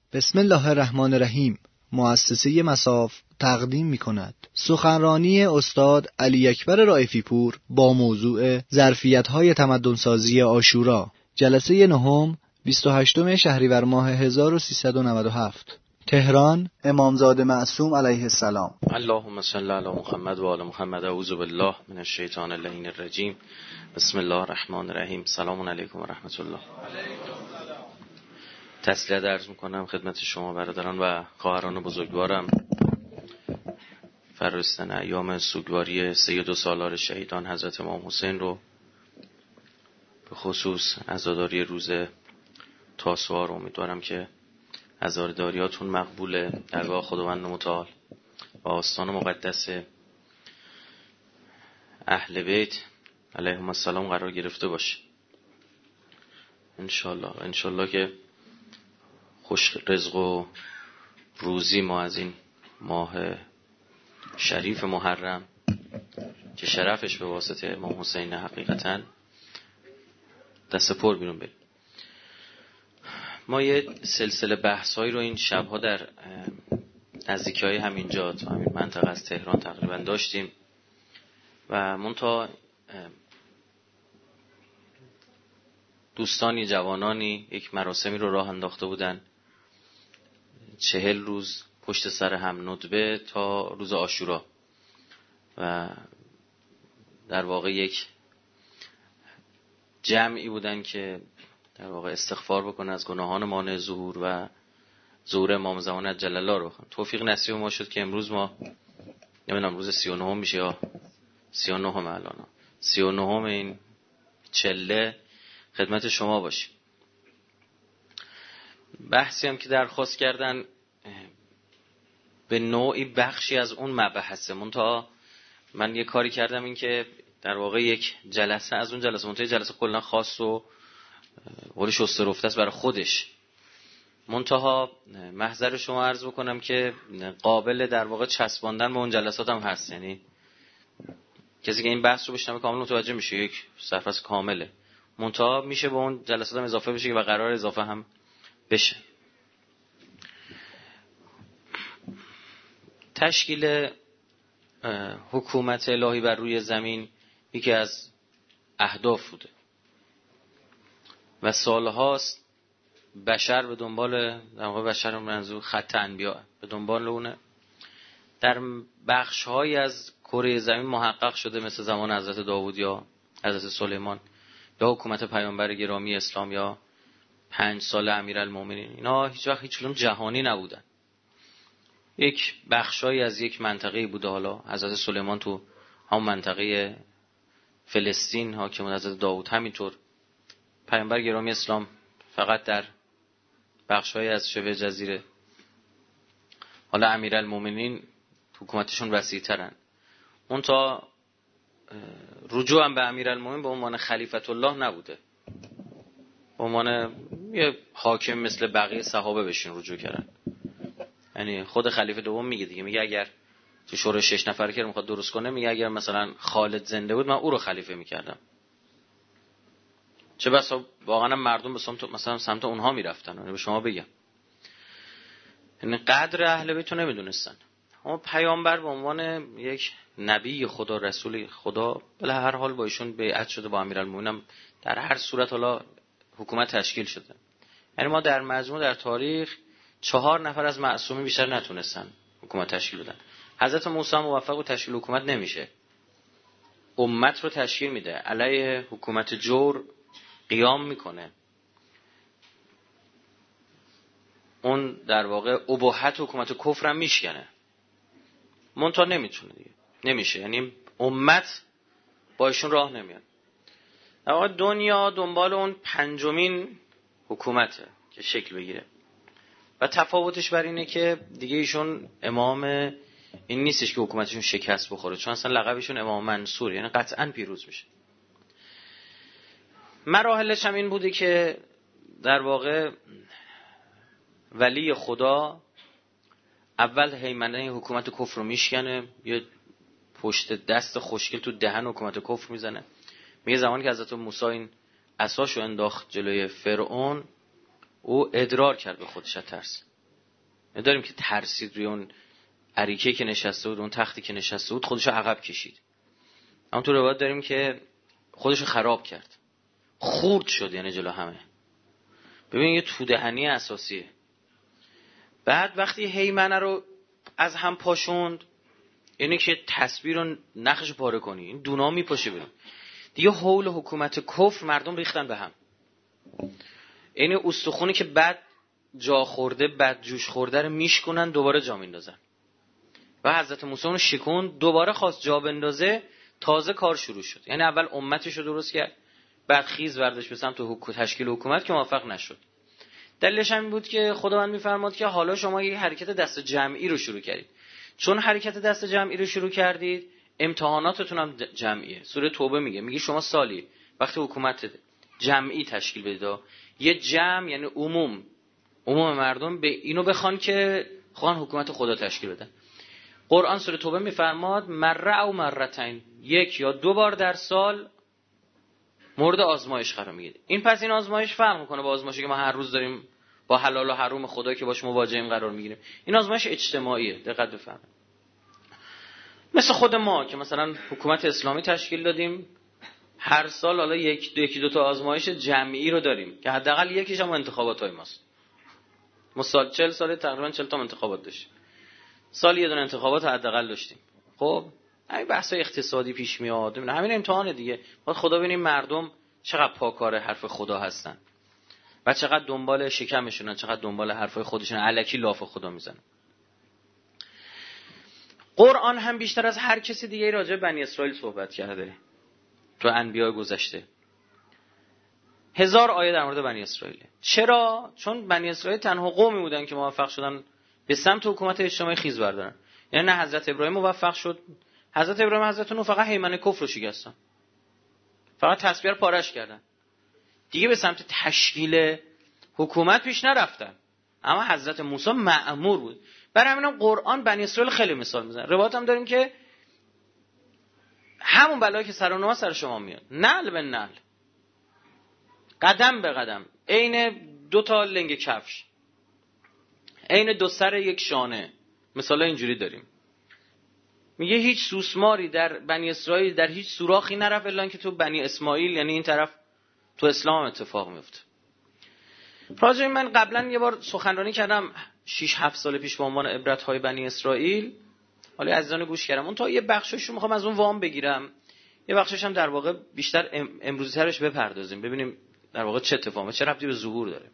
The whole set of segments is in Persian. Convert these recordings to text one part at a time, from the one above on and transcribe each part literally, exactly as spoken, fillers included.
بسم الله الرحمن الرحیم. مؤسسه مصاف تقدیم می کند سخنرانی استاد علی اکبر رائفی پور با موضوع ظرفیت‌های تمدن‌سازی عاشورا، جلسه نهم، بیست و هشتم شهریور ماه هزار و سیصد و نود و هفت، تهران، امامزاده معصوم علیه السلام. اللهم صل علی محمد و آل محمد. اعوذ بالله من الشیطان اللعین الرجیم. بسم الله الرحمن الرحیم. سلام علیکم و رحمت الله. تسلیت عرض میکنم خدمت شما برادران و خواهران بزرگوارم. فرستن ایام سوگواری سید و سالار شهیدان حضرت امام حسین رو، به خصوص عزاداری روز تاسوعا رو امیدوارم که عزاداریاتون مقبول درگاه خداوند متعال و آستان مقدس اهل بیت علیهم السلام قرار گرفته باشه. انشالله انشالله که خوش رزق و روزی ما از این ماه شریف محرم که شرفش به واسطه امام حسین حقیقتا دست پر بیرون بریم. ما یه سلسله بحثایی رو این شبها در نزدیکی‌های همینجا تو همین منطقه از تهران تقریبا داشتیم و منتها دوستانی جوانانی یک مراسمی رو راه انداخته بودن، چهل روز پشت سر هم ندبه تا روز عاشورا، و در واقع یک جمعی بودن که در واقع استغفار بکنه از گناهان مانع ظهور و ظهور امام زمان عجل الله رو. توفیق نصیب ما شد که امروز ما نمیدونم روز سی و نهم میشه یا سی و نهم الان سی و نهم این چله خدمت شما باشیم. بحثی هم که درخواست کردن به نوعی بخشی از اون مبحثه، منتها من یه کاری کردم این که در واقع یک جلسه از اون جلسه منتها جلسه کلا خاص و قول شسته رفته است برای خودش. منتها محضر شما عرض بکنم که قابل در واقع چسباندن به اون جلسات هم هست، یعنی کسی که این بحث رو بشنوه کامل متوجه میشه یک سرفصل کامله، منتها میشه به اون جلسات هم اضافه بشه و قرار اضافه هم بشه. تشکیل حکومت الهی بر روی زمین یکی از اهداف بوده و سالهاست بشر به دنبال، در واقع بشر منظور خط انبیا به دنبال اونه. در بخش‌هایی از کره زمین محقق شده، مثل زمان حضرت داوود یا حضرت سلیمان یا حکومت پیامبر گرامی اسلام یا پنج سال امیرالمومنین. اینا هیچ وقت هیچ کدوم جهانی نبودن، یک بخشایی از یک منطقه بوده. حالا حضرت سلیمان تو همون منطقه فلسطین حاکم، حضرت داوود همینطور، پیامبر گرامی اسلام فقط در بخشایی از شبه جزیره. حالا امیرالمومنین حکومتشون وسیع‌ترن. اون تا رجوع هم به امیرالمومنین به عنوان خلیفت الله نبوده، به عنوان یه حاکم مثل بقیه صحابه بشین رجوع کردن. یعنی خود خلیفه دوم میگه دیگه، میگه اگر تو شورای شش نفره که میخواد درست کنه، میگه اگر مثلا خالد زنده بود من او رو خلیفه میکردم. چه بسا واقعا مردم به سمت مثلا سمت اونها میرفتن. یعنی به شما بگم، یعنی قدر اهل بیت رو نمیدونستن. اما پیامبر به عنوان یک نبی خدا، رسول خدا، به هر حال با ایشون بیعت شده، با امیرالمومنین در هر صورت حالا حکومت تشکیل شده. یعنی ما در مجموع در تاریخ چهار نفر از معصومین بیشتر نتونستن حکومت تشکیل بدن. حضرت موسی موفق به تشکیل حکومت نمیشه، امت رو تشکیل میده، علیه حکومت جور قیام میکنه. اون در واقع اباحت حکومت کفر هم میشکنه، منتها نمیتونه دیگه، نمیشه. یعنی امت با ایشون راه نمیاد. در واقع دنیا دنبال اون پنجمین حکومته که شکل بگیره و تفاوتش بر اینه که دیگه ایشون امام این نیستش که حکومتشون شکست بخوره، چون اصلا لقبشون امام منصور، یعنی قطعا پیروز میشه. مراحلش هم این بوده که در واقع ولی خدا اول هیمنه حکومت کفر رو میشکنه، یه پشت دست خوشگل تو دهن حکومت کفر میزنه. میگه زمانی که حضرت موسی این عصاشو انداخت جلوی فرعون، او ادرار کرد به خودش ترس. داریم که ترسید روی اون اریکه که نشسته بود، اون تختی که نشسته بود، خودشو عقب کشید. اما تو روایت داریم که خودشو خراب کرد، خورد شد، یعنی جلو همه. ببین یه تودهنی اساسیه. بعد وقتی هیمنه رو از هم پاشوند، یعنی که تصویر رو نخش پاره کنی، این دونا میپاشه بیرون دیگه. حول حکومت کفر مردم ریختن به هم. یعنی استخونی که بعد جا خورده، بعد جوش خورده رو میشکنن، دوباره جا میندازن. و حضرت موسی اون شکون، دوباره خواست جا بندازه، تازه کار شروع شد. یعنی اول امتش رو درست کرد، بعد خیز برداشت به سمت حکومت، تشکیل حکومت که موفق نشد. دلیلش هم بود که خداوند میفرماد که حالا شما یه حرکت دست جمعی رو شروع کردید. چون حرکت دست جمعی رو شروع کردید، امتحاناتتون هم جمعیه. سوره توبه میگه میگه شما سالی وقتی حکومت جمعی تشکیل بدید، یه جمع یعنی عموم عموم مردم به اینو بخوان که خوان حکومت خدا تشکیل بدن. قرآن سوره توبه میفرماد مره او مرتين، یک یا دو بار در سال مورد آزمایش قرار میگیرید. این پس این آزمایش فرق میکنه با آزمایشی که ما هر روز داریم با حلال و حرام خدا که باش مواجهیم قرار میگیریم. این آزمایش اجتماعیه، دقت بفرمایید. مثل خود ما که مثلا حکومت اسلامی تشکیل دادیم، هر سال حالا یک دو یکی دو تا آزمایش جمعی رو داریم که حداقل یکیش هم انتخاباتای ماست. ما سال چهل سال تقریبا چهل تا انتخابات داشتیم. سال یه دونه انتخابات حداقل داشتیم. خب همین بحث‌های اقتصادی پیش میاد، همین امتحان دیگه. باید خدا ببینیم مردم چقدر پاکار حرف خدا هستن و چقدر دنبال شکمشونن، چقدر دنبال حرفای خودشون، الکی لاف خدا میزنن. قرآن هم بیشتر از هر کسی دیگه راجع به بنی اسرائیل صحبت کرده تو انبیاء گذشته. هزار آیه در مورد بنی اسرائیل. چرا؟ چون بنی اسرائیل تنها قومی بودن که موفق شدن به سمت حکومت اجتماعی خیز بردارن. یعنی نه حضرت ابراهیم موفق شد، حضرت ابراهیم حضرت نوح فقط هیمنه کفر رو شکستن، فقط تسبیح پارش کردن، دیگه به سمت تشکیل حکومت پیش نرفتن. اما حضرت موسی مأمور بود. برای همین قرآن بنی اسرائیل خیلی مثال میزنه. روایت هم داریم که همون بلایی که سر اونها سر شما میاد، نعل به نعل، قدم به قدم، عین دو تا لنگ کفش، عین دو سر یک شانه. مثلا اینجوری داریم. میگه هیچ سوسماری در بنی اسرائیل در هیچ سوراخی نرفت الا اینکه تو بنی اسماعیل، یعنی این طرف، تو اسلام اتفاق میفته. راجع من قبلا یه بار سخنرانی کردم شش هفت سال پیش با عنوان عبرت‌های بنی اسرائیل. حالا عزیزان گوش کردم. اون تا یه بخشش رو میخوام از اون وام بگیرم، یه بخشش هم در واقع بیشتر امروزی ترش بپردازیم، ببینیم در واقع چه اتفاقی، چه ربطی به ظهور داره.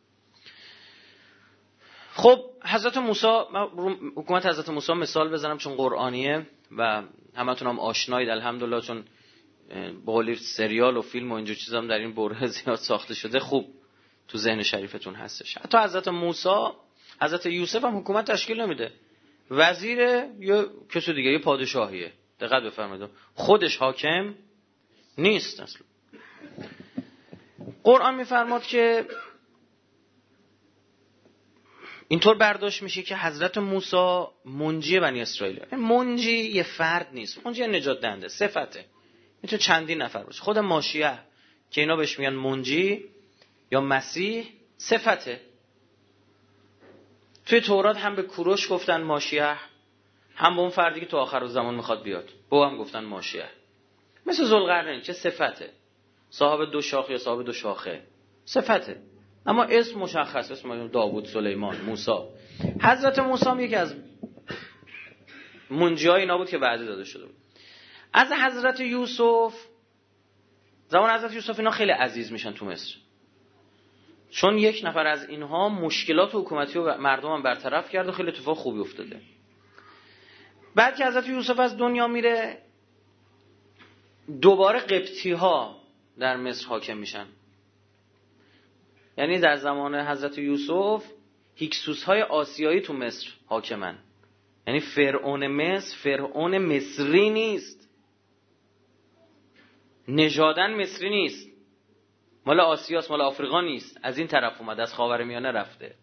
خب حضرت موسی، حکومت حضرت موسی مثال بزنم چون قرآنیه و همتون هم آشنایید الحمدلله، چون به قول سریال و فیلم و اینجور چیزا هم در این بره زیاد ساخته شده، خوب تو ذهن شریفتون هستش. حتی حضرت موسی، حضرت یوسف هم حکومت تشکیل نمیده، وزیر یا کسی دیگه، یه پادشاهیه. دقت بفرمایید، خودش حاکم نیست اصلا. قرآن میفرماد که اینطور برداشت میشه که حضرت موسی منجی بنی اسرائیل. منجی یه فرد نیست، منجی نجات دهنده، صفته. میتونه چندین نفر باشه. خود ماشیه که اینا بهش میگن منجی یا مسیح، صفته. توی تورات هم به کوروش گفتن ماشیه، هم به اون فردی که تو آخر زمان میخواد بیاد با هم گفتن ماشیه. مثل ذوالقرنین، چه صفته، صاحب دو شاخه یا صاحب دو شاخه، صفته. اما اسم مشخص، اسم داوود، سلیمان، موسی. حضرت موسی هم یکی از منجیای اینا بود که وعده داده شده بود. از حضرت یوسف، زمان حضرت یوسف اینا خیلی عزیز میشن تو مصر، چون یک نفر از اینها مشکلات حکومتی و مردم هم برطرف کرد و خیلی اتفاق خوبی افتاده. بعد که حضرت یوسف از دنیا میره، دوباره قبطی ها در مصر حاکم میشن. یعنی در زمان حضرت یوسف هیکسوس های آسیایی تو مصر حاکمن. یعنی فرعون مصر فرعون مصری نیست، نژادن مصری نیست، مال آسیاست، مال آفریقا نیست، از این طرف اومده، از خاورمیانه رفته.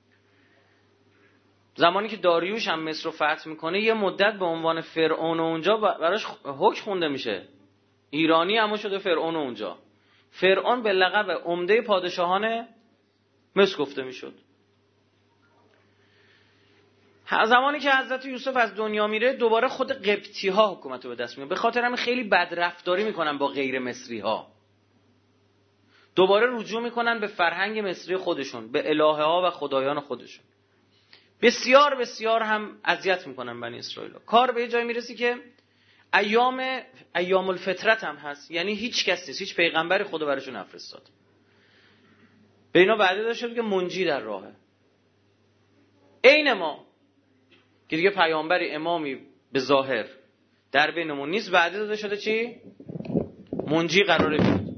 زمانی که داریوش هم مصر رو فتح میکنه، یه مدت به عنوان فرعون اونجا براش حکم خونده میشه، ایرانی اما شده فرعون اونجا. فرعون به لقب عمده پادشاهان مصر گفته میشد. زمانی که حضرت یوسف از دنیا میره دوباره خود قبطی ها حکومت رو به دست میگیرن. به خاطر همین خیلی بدرفتاری میکنن با غیر مصری ها. دوباره رجوع میکنن به فرهنگ مصری خودشون، به الهه ها و خدایان خودشون. بسیار بسیار هم اذیت میکنن بنی اسرائیل. کار به جای میرسی که ایام ایام الفطرت هم هست، یعنی هیچ کس نیست، هیچ پیغمبری خدا براشون نفرستاد. به اینا وعده داده شد که منجی در راهه. عین ما که دیگه پیامبری امامی به ظاهر در بینمون نیست، وعده داده شده چی؟ منجی قراره بیاد.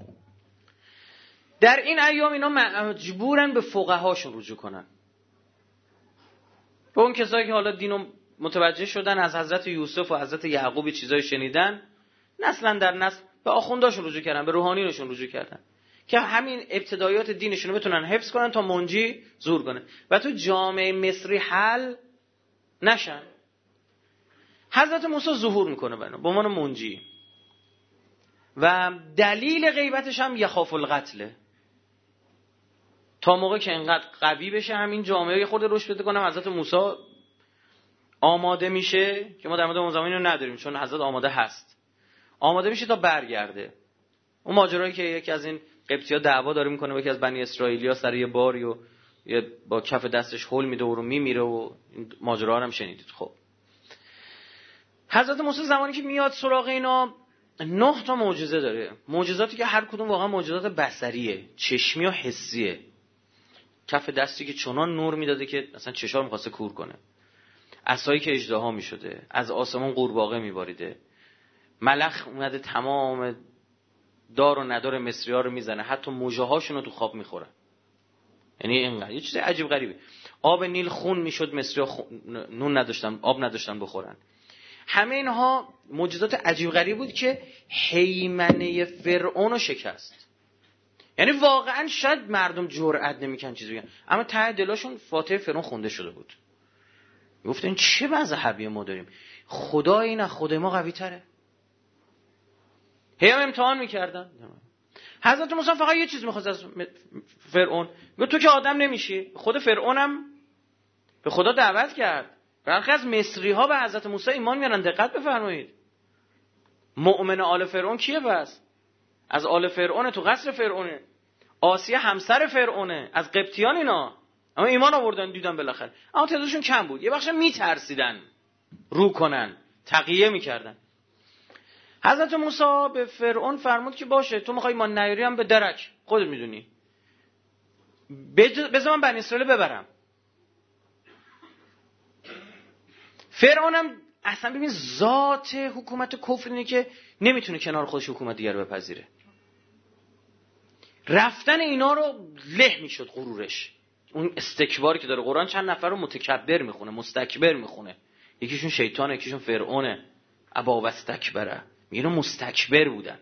در این ایام اینا مجبورن به فقهاشون رجوع کنن. به اون کسایی که حالا دینو متوجه شدن، از حضرت یوسف و حضرت یعقوب چیزای شنیدن، نسلا در نسل به آخونداشون رجوع کردن، به روحانیونشون رجوع کردن که همین ابتدایات دینشون رو بتونن حفظ کنن تا منجی ظهور کنه و تو جامعه مصری حل نشن. حضرت موسی ظهور میکنه بنا به عنوان منجی و دلیل غیبتش هم یخاف القتله، تا موقع که اینقدر قوی بشه همین جامعه خود رشد بده کنه. حضرت موسی آماده میشه که ما در مورد اون زمان رو نداریم چون حضرت آماده هست، آماده میشه تا برگرده. اون ماجرایی که یکی از این قبطی‌ها دعوا داره میکنه با یکی از بنی اسرائیلیا سر یه باری و با کف دستش هول میده و رو میمیره و این ماجرا رو هم شنیدید. خب حضرت موسی زمانی که میاد سراغ اینا نه تا معجزه داره، معجزاتی که هر کدوم واقعا معجزات بصریه، چشمی و حسیه. کف دستی که چنان نور میداده که اصلا چشام می‌خواسته کور کنه، عصایی که اژدها میشده، از آسمان قورباغه میباریده، ملخ اومده تمام دار و ندار مصری‌ها رو میزنه، حتی موجه‌هاشون رو تو خواب میخورن. یعنی اینقدر یه چیز عجیب غریبه. آب نیل خون میشد، مصری‌ها خون... نون نداشتن، آب نداشتن بخورن. همه اینها معجزات عجیب غریب بود که هیمنه فرعون رو شکست. یعنی واقعا شاید مردم جرئت نمیکنن چیزی بگن، اما ته دلاشون فاتحه فرعون خونده شده بود. گفتن چه مذهبی ما داریم، خدا این از خود ما قوی تره. هی هم امتحان میکردن. حضرت موسی فقط یه چیز میخواست از فرعون، گفت تو که آدم نمیشی. خود فرعونم به خدا دعوت کرد. برخی از مصری ها به حضرت موسی ایمان میارن. دقت بفرمایید، مؤمن آل فرعون کیه؟ بس از آل فرعون، تو قصر فرعونه. آسیه همسر فرعونه، از قبطیان اینا، اما ایمان آوردن دیدن بالاخره. اما تعدادشون کم بود، یه بخش میترسیدن رو کنن، تقیه میکردن. حضرت موسی به فرعون فرمود که باشه تو میخوای ایمان نیاری هم به درک، خودت میدونی، بذار من بنی اسرائیل ببرم. فرعونم اصلا ببین ذات حکومت کفر اینه که نمیتونه کنار خودش حکومت دیگر بپذیره. رفتن اینا رو له میشد غرورش، اون استکباری که داره. قرآن چند نفر رو متکبر میخونه، مستکبر میخونه. یکیشون شیطانه، یکیشون فرعونه. ابا واستکبره، میگه مستکبر بودن.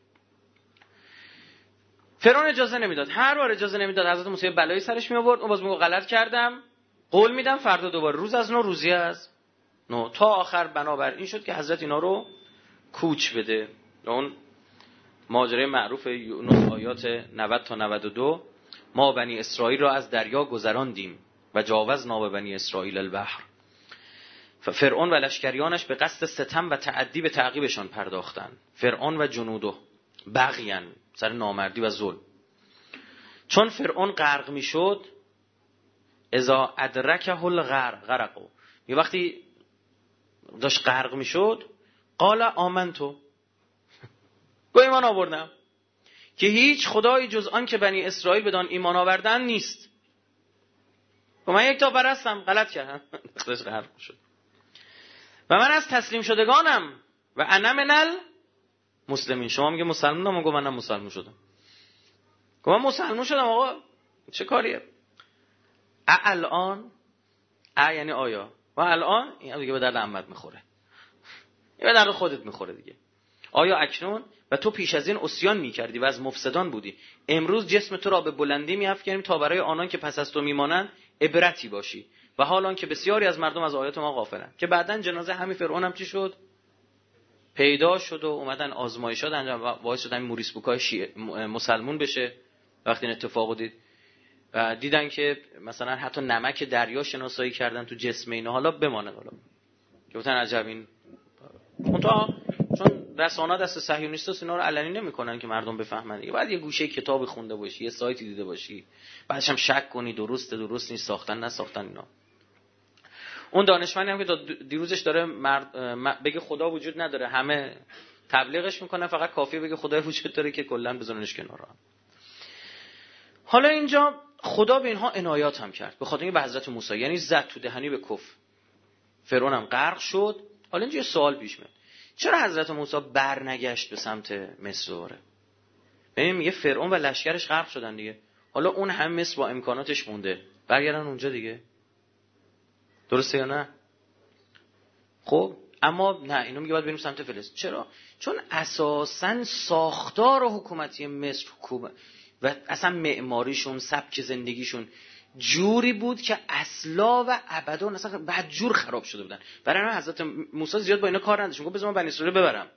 فرعون اجازه نمیداد، هر بار اجازه نمیداد حضرت موسی بلایی سرش می آورد. اون باز میگه غلط کردم، قول میدم فردا دوباره، روز از نو روزی از نو، تا آخر بنابر این شد که حضرت اینا رو کوچ بده. اون ماجرای معروف یونس آیات نود تا نود و دو، ما بنی اسرائیل را از دریا گذراندیم و جاوزنا به بنی اسرائیل البحر. فرعون و لشکریانش به قصد ستم و تعدی به تعقیبشان پرداختند. فرعون و جنودو بغیان، سر نامردی و ظلم. چون فرعون غرق میشد، اذا ادرکه الغرق غرقوا، یه وقتی داشت غرق میشد، قال آمنتو، گو ایمان آوردم که هیچ خدایی جز آن که بنی اسرائیل بدان ایمان آوردن نیست. و من یک تا پرستم، غلط کردم، داشت غرق شد. و من از تسلیم شدگانم و انا من المسلمین. شما میگه مسلمانم، گفت منم مسلمان شدم. گفت من مسلمان شدم. آقا چه کاریه؟ ا الان، ا یعنی آیا، و الان این دیگه به درد عمت میخوره، این به درد خودت میخوره دیگه. آیا اکنون، و تو پیش از این عصیان میکردی و از مفسدان بودی، امروز جسم تو را به بلندی میافکنیم تا برای آنان که پس از تو میمانند عبرتی باشی، و حالان که بسیاری از مردم از آیات ما غافلند. که بعدن جنازه همین فرعون هم چی شد؟ پیدا شد و اومدن آزمایشات انجام، باعث شد همین موریس بوکای شیعه مسلمون بشه. وقتی این اتفاق دید و دیدن که مثلا حتی نمک دریا شناسایی کردن تو جسم اینا، حالا بمانه حالا که گفتن عجب این منتها چون رسانه‌ها دست صهیونیستاست اینا رو علنی نمی‌کنن که مردم بفهمن دیگه. بعد یه گوشه کتاب خونده باشی، یه سایتی دیده باشی، بعدش هم شک کنی درسته درست نیست، ساختن نساختن اینا. اون دانشمندی هم که دیروزش داره مرد بگه خدا وجود نداره، همه تبلیغش میکنن، فقط کافیه بگه خدا وجود داره که کلا بزننش کنار. حالا اینجا خدا به اینها عنایات هم کرد، به خاطر اینکه به حضرت موسی یعنی زد تو دهنی به کفر، فرعون هم غرق شد. حالا اینجا یه سوال پیش میاد، چرا حضرت موسی برنگشت به سمت مصر دوباره؟ ببین میگه فرعون و لشکرش غرق شدن دیگه، حالا اون هم مصر با امکاناتش مونده، برگردن اونجا دیگه، درسته یا نه؟ خب اما نه، اینو میگه باید بریم سمت فلسطین. چرا؟ چون اساساً ساختار حکومتی مصر حکومت و اصلا معماریشون، سبک زندگیشون جوری بود که اصلا و ابدا اصلا بعد جور خراب شده بودن. برای همین حضرت موسی زیاد با اینا کار نداشت، میگه بذار من بنی اسرائیل ببرم.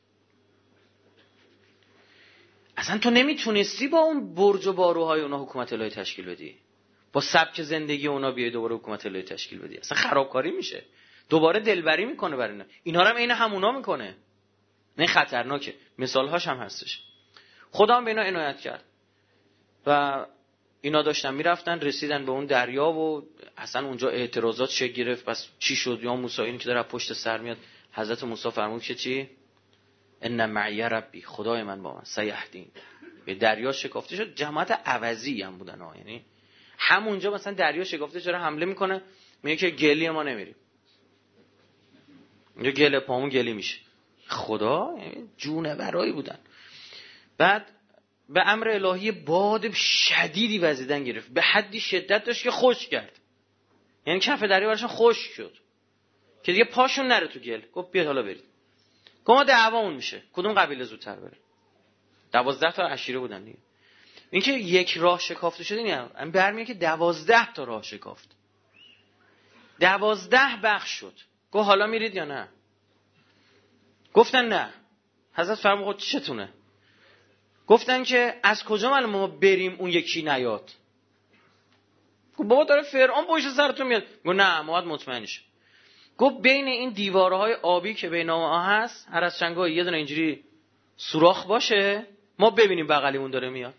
اصلا تو نمیتونستی با اون برج و باروهای اونا حکومت الهی تشکیل بدی، با سبک زندگی اونا بیای دوباره حکومت الهی تشکیل بدی، اصلا خرابکاری میشه، دوباره دلبری میکنه برای اینا. اینا رو هم عین همونا میکنه، نه خطرناکه، مثالهاش هم هستش. خدا هم به اینا عنایت کرد و اینا داشتن میرفتن، رسیدن به اون دریا و اصلا اونجا اعتراضات شکل گرفت. پس چی شد؟ یا موسی اینی که داره پشت سر میاد، حضرت موسی فرمود که چی؟ ان معی ربی، خدای من با من، سیهدین. به دریا شکافته شد. جماعت عوضی هم بودن ها، یعنی همونجا مثلا دریا شکافته چرا حمله میکنه، میگه که گلی ما نمیریم، اینجا گله پامون گلی میشه. خدا یعنی جونورایی بودن. بعد به امر الهی باد شدیدی وزیدن گرفت، به حدی شدت داشت که خشک کرد، یعنی کف دریا براشون خشک شد که دیگه پاشون نره تو گل. گفت بیاد حالا برید. گفت ما دعوامون میشه کدوم قبیله زودتر بره. دوازده تا عشیره بودن دیگه. این که یک راه شکافته شده نه، این برمیاد که دوازده تا راه شکافت، دوازده بخش شد. گفت حالا میرید یا نه؟ گفتن نه. حضرت فرمود چتونه؟ گفتن که از کجا معلومه ما بریم اون یکی نیاد؟ گفت بابا داره فرعون پشت سرتون میاد. گفت نه، ما باید مطمئن شیم. گفت بین این دیوارهای آبی که بین ما هست هر از چنگاه یه دونه اینجوری سوراخ باشه، ما ببینیم بغلیمون داره میاد.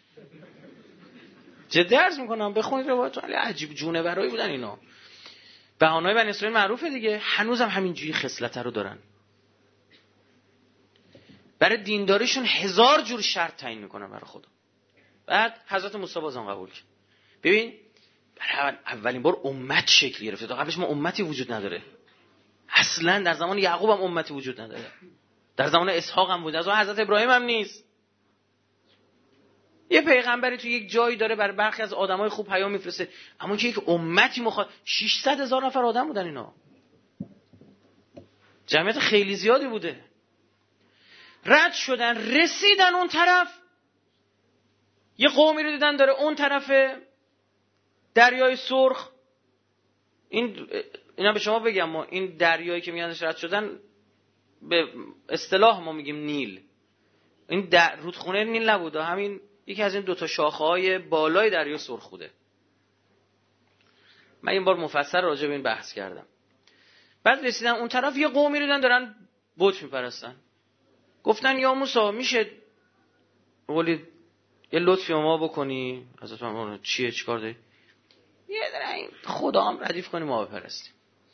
جدی عرض میکنم، بخونید روایت، علی عجیب جونورایی بودن اینا. بهانه‌های بنی اسرائیل معروفه دیگه، هنوزم همینجوری خصلت رو دارن. برای دینداریشون هزار جور شرط تعیین میکنن برای خدا. بعد حضرت موسی بازم قبول کرد. ببین برای اولین بار امت شکل گرفته، تا قبلش ما امتی وجود نداره اصلا. در زمان یعقوب هم امتی وجود نداره، در زمان اسحاق هم بود، از اون حضرت ابراهیم هم نیست. یه پیغمبری تو یک جایی داره برای برخی از آدمای خوب پیام میفرسته، اما که یک امتی مخاطب، ششصد هزار نفر آدم بودن اینا، جمعیت خیلی زیادی بوده. رد شدن رسیدن اون طرف، یه قومی رو دیدن داره اون طرف دریای سرخ. این اینا به شما بگم، ما این دریایی که میگنش رد شدن به اصطلاح ما میگیم نیل. این در رودخونه نیل نبوده، همین یکی از این دوتا شاخه‌های بالای دریا سرخ بوده. من این بار مفصل راجع به این بحث کردم. بعد رسیدن اون طرف، یه قومی رو دیدن دارن بت میپرستن. گفتن یا موسی میشه قولی یه لطفی ما بکنی؟ حضرت من چیه چیکار داری؟ یه داره این خدا هم ردیف کنی ما بپرستیم.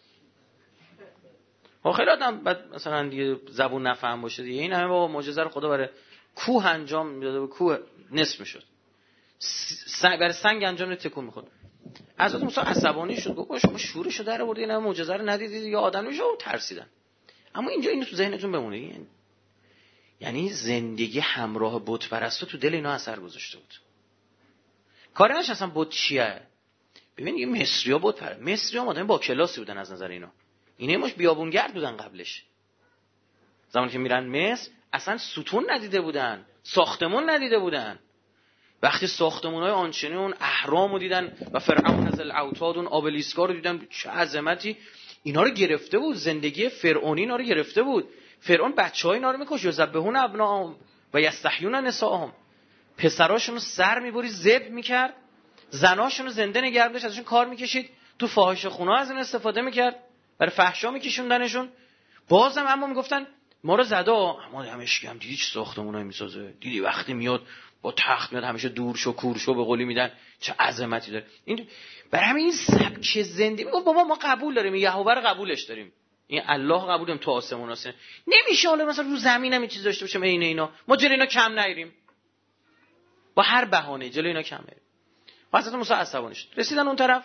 ها خیلی آدم بعد مثلا دیگه زبون نفهم باشه دیگه، این همه بابا معجزه رو خدا برای کوه انجام میداده، به کوه نصف میشد، سنگ برای سنگ انجام میداد تکون میخورد. حضرت موسی عصبانی شد، گفت شما شورشو در آوردین، این معجزه رو ندیدید یا آدم میشه و ترسیدن. اما اینجا اینو تو ذهنتون بمونه، یعنی زندگی همراه بت پرستو تو دل اینا اثر گذاشته بود. کارش اصلا بت چیه؟ ببین یه مصری‌ها بت پرست، مصری‌ها آدم با کلاسی بودن از نظر اینا. اینا مش بیابونگرد بودن قبلش. زمانی که میرن مصر اصلا ستون ندیده بودن، ساختمون ندیده بودن. وقتی ساختمون‌های آنچنین اون اهرامو دیدن و فرعون از الاوتاد اون آبلیسکا رو دیدن، چه عظمتی اینا رو گرفته بود. زندگی فرعونی اینا رو گرفته بود. فرعون بچه‌ها اینا رو می‌کشت، یذبحون ابناءهم و یستحیون نساءهم. پسراشونو سر می‌بری ذبح می‌کرد. زناشون رو زنده نگه داشت، ازشون کار میکشید، تو فاحشه خونه از این استفاده میکرد، برای فحشا میکشوندنشون. بازم اما میگفتن ما رو زده، اما همش هم دیدی چه ساختمونایی میسازه، دیدی وقتی میاد با تخت میاد همیشه دور شو کور شو به قولی میدن، چه عظمتی داره. این برای همین این سبک زندگی میگه بابا ما قبول داریم، یهوه رو قبولش داریم، این الله قبول داریم، تو آسمون هست، نمیشه حالا مثلا رو زمین هم این چیز داشته باشیم عین اینا، ما جلوی اینا کم نگیریم، با هر بهانه جلوی اینا کم نگیریم. حضرت موسی عصبانی شد. رسیدن اون طرف،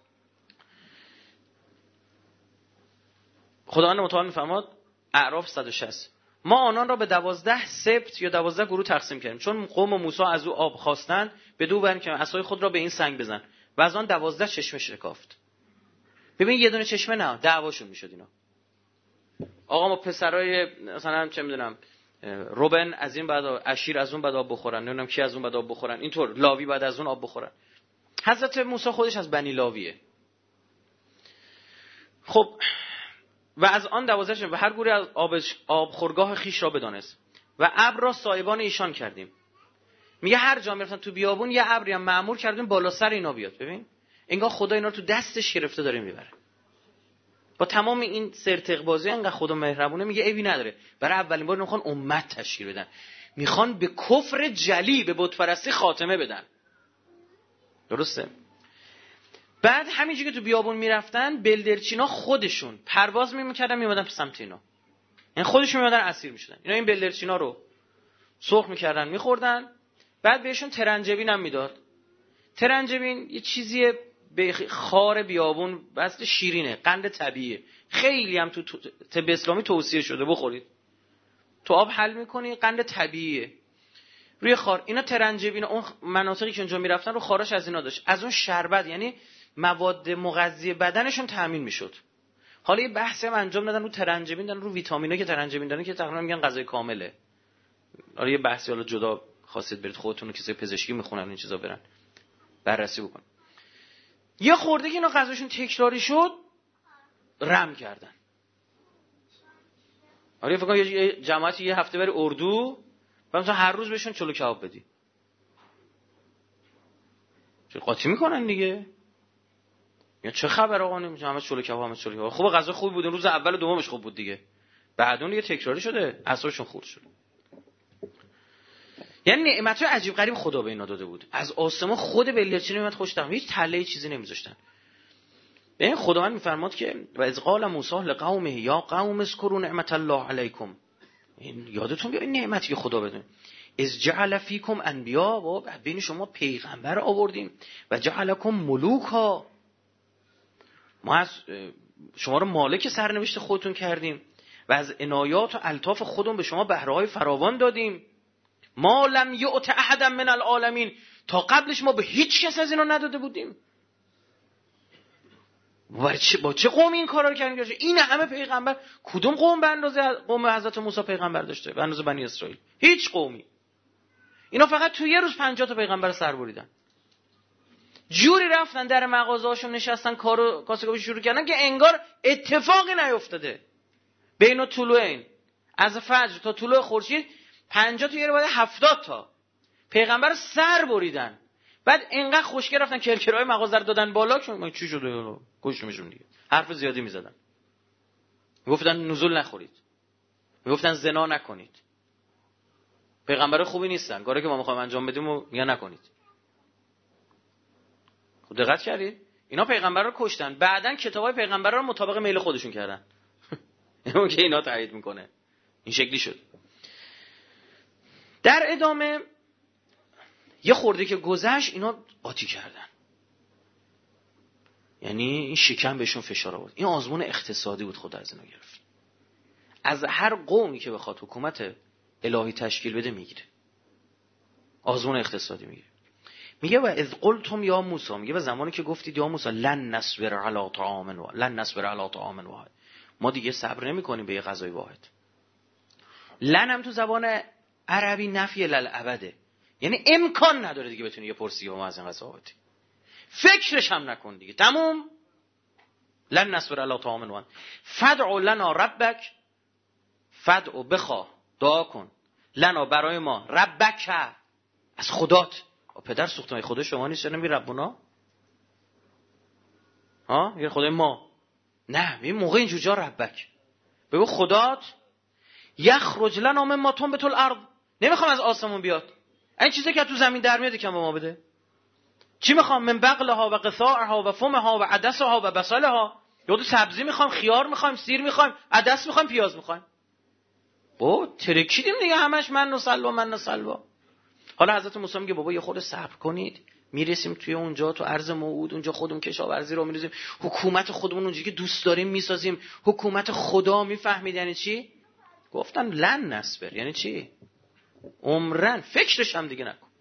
خداوند متعال میفرماد اعراف صد و شصت ما آنان را به دوازده سبت یا دوازده گروه تقسیم کردیم، چون قوم موسی از او آب خواستند به دو بر که عصای خود را به این سنگ بزن و از آن دوازده چشمه شکافت. ببین یه دونه چشمه نه، دعواشون میشد اینا. آقا ما پسرای مثلا چه میدونم روبن از این بعد اشیر از اون بعد آب بخورن، نمیدونم کی از اون بعد آب بخورن، اینطور لاوی بعد از اون آب بخورن. حضرت موسی خودش از بنی لاویه. خب و از آن دوازده و هر گوره از آب آب خورگاه خیش را بدانست و ابر را سایبان ایشان کردیم. میگه هر جا میرفتن تو بیابون یه ابری هم مأمور کردیم بالا سر اینا بیاد. ببین انگار خدا اینا رو تو دستش گرفته داره میبره. با تمام این سرتق بازی انقدر خدا مهربونه، میگه عیبی نداره. برای اولین بار میخوان امت تشکیل بدن، میخوان به کفر جلی، به بت پرستی خاتمه بدن. درسته؟ بعد همینجوری که تو بیابون میرفتن بلدرچینا خودشون پرواز میمیکردن میومدن به سمت اینا، یعنی خودشون میومدن اسیر میشدن. اینا این بلدرچینا رو سرخ میکردن میخوردن، بعد بهشون ترنجبین هم میداد. ترنجبین یه چیزیه به خار بیابون، بس شیرینه، قند طبیعیه، خیلی هم تو طب اسلامی توصیه شده بخورید، تو آب حل میکنی، قند طبیعیه روی خار. اینا ترنجبین اون مناطقی که اونجا میرفتن رو خاراش از اینا داشت، از اون شربت یعنی مواد مغذی بدنشون تامین میشد. حالا یه بحثی هم انجام دادن رو ترنجبین، دادن رو ویتامینا که ترنجبین دارن که تقریبا میگن غذای کامله. حالا یه بحثی حالا جدا خواستید برید خودتون کسی پزشکی میخونن این چیزا برن بررسی بکن. یه خورده که اینا غذاشون تکراری شد رم کردن. آره فکر کنم یه جماعتی یه هفته بره اردو و مثلا هر روز بهشون چلو کباب بدی، چه قاطی میکنن دیگه. یا چه خبر آقا نمیشه همه چلو کباب همه چلو کباب. خوب غذا خوب بود روز اول و دومش خوب بود دیگه، بعد اون دیگه تکراری شده اعصابشون خورد شد. یعنی نعمتای عجیب غریب خدا به اینا داده بود از آسمان. خود بلدرچین نعمت خوش داشتن، هیچ تله چیزی نمیذاشتن. ببین خداوند میفرماد که و اذ قال موسی لقومه یا قوم اذکروا نعمت الله علیکم، این یادتون بیاد این نعمتی که خدا بده. از جعل فیکم انبیا، و بین شما پیغمبر آوردیم، و جعلکم ملوکا، ما از شما رو مالک سرنوشت خودتون کردیم و از عنایات و الطاف خودمون به شما بهره‌های فراوان دادیم. ما لم یؤت احد من العالمین، تا قبلش ما به هیچ کس از اینا نداده بودیم. با چه قومی این کارا رو کردیم؟ این همه پیغمبر، کدوم قوم به اندازه قوم حضرت موسی پیغمبر داشته؟ به اندازه بنی اسرائیل هیچ قومی. اینا فقط تو یه روز پنجاه تا پیغمبر سر بریدن. جوری رفتن در مغازه‌هاشون نشستن کارو کاسبی شروع کردن که انگار اتفاقی نیفتاده. بین طلوعین از فجر تا طلوع خورشید پنجاه تا یه بعد هفتاد تا پیغمبر سر بریدن. بعد انقدر خوشگل رفتن کرکرای مغازه رو دادن بالا، چون چی شده کشتمشون دیگه. حرف زیادی میزدن، میگفتن نزول نخورید، میگفتن زنا نکنید، پیغمبر خوبی نیستن، کاری که ما میخوایم انجام بدیم و یا نکنید. خب دقت کردید اینا پیغمبر رو کشتن، بعدن کتابای پیغمبر رو مطابق میل خودشون کردن. اون که اینا تایید میکنه این شکلی شد. در ادامه یه خورده که گذشت اینا قاطی کردن، یعنی این شکم بهشون فشار آورد. این آزمون اقتصادی بود خدا از اینا گرفت. از هر قومی که بخواد حکومت الهی تشکیل بده میگیره، آزمون اقتصادی میگیره. میگه و اذ قلتم یا موسی، میگه و زمانی که گفتید یا موسی لن نصبر علی طعام و لن نصبر علی طعام واحد، ما دیگه صبر نمی‌کنیم به یه غذای واحد. لن هم تو زبان عربی نفی للابده، یعنی امکان نداره دیگه بتونی یه پرسیه ما از این غذا واحد، فکرش هم نکن دیگه، تموم. لن نصبر علی طعام واحد فدع لنا ربک، فدع بخواه دعا کن، لنا برای ما، ربک از خدات. پدر سوختم خدا شما نیست، چرا نمیگی ربنا؟ ها یه خدای ما. نه این موقع اینجوری جا ربک بگو خدات یخرج لنا مما تنبت الارض، نمیخوام از آسمون بیاد، این چیزی که تو زمین در میاد کم به ما بده. چی میخوام؟ من بقلها و قثاعها و فمها و عدسها و بصلها. یادو سبزی میخوام، خیار میخوام، سیر میخوام، عدس میخوام، پیاز میخوام. با ترکیدیم دیگه همش من نسلوا من نسلوا. حالا حضرت موسی میگه بابا یه خورده صبر کنید، میرسیم توی اونجا تو ارض موعود، اونجا خودمون کشاورزی رو میریزیم، حکومت خودمون اونجوری که دوست داریم میسازیم، حکومت خدا. میفهمید یعنی چی؟ گفتن لن نصبر یعنی چی؟ عمرن فکرش هم دیگه نکن.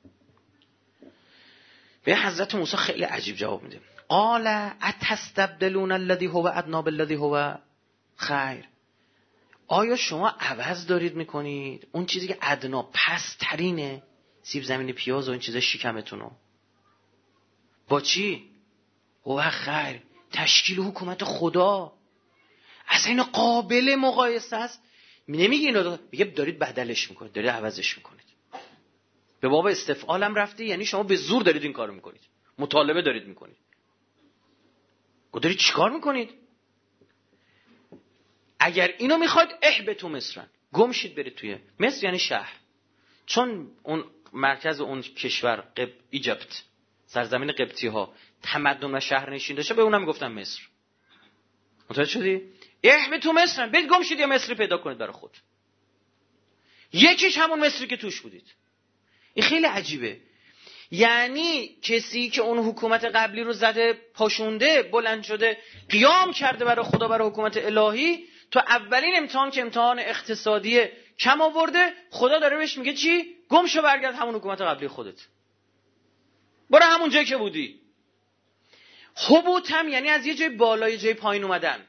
به حضرت موسی خیلی عجیب جواب میده. قال اتستبدلون الذی هو ادنی بالذی هو خیر. آیا شما عوض دارید میکنید اون چیزی که ادنا پست ترینه، سیب زمینی پیاز و این چیزا شکمتونو، با چی؟ هو خیر، تشکیل حکومت خدا. اصلا این قابل مقایسه است. نمیگه اینو، میگه دارید بدلش میکنید، دارید عوضش میکنید. به باب استفعالم رفتی، یعنی شما به زور دارید این کارو میکنید، مطالبه دارید میکنید. گفت دارید چیکار میکنید؟ اگر اینو میخواید اهبطوا مصر، گم شید برید توی مصر، یعنی شهر. چون اون مرکز اون کشور قب ایجیپت، سرزمین قبطی ها، تمدن و شهر نشین داشته، به اونم میگفتن مصر. متوجه شدی؟ اهبطوا مصر، برید گم شید یه مصری پیدا کنید برای خود. یکیش همون مصری که توش بودید. این خیلی عجیبه. یعنی کسی که اون حکومت قبلی رو زده پاشونده بلند شده قیام کرده برای خدا، برای حکومت الهی، تو اولین امتحان که امتحان اقتصادی کم آورده، خدا داره بهش میگه چی؟ گم شو برگرد همون حکومت قبلی خودت، برو همون جایی که بودی. هبوط هم یعنی از یه جای بالا یه جای پایین اومدن،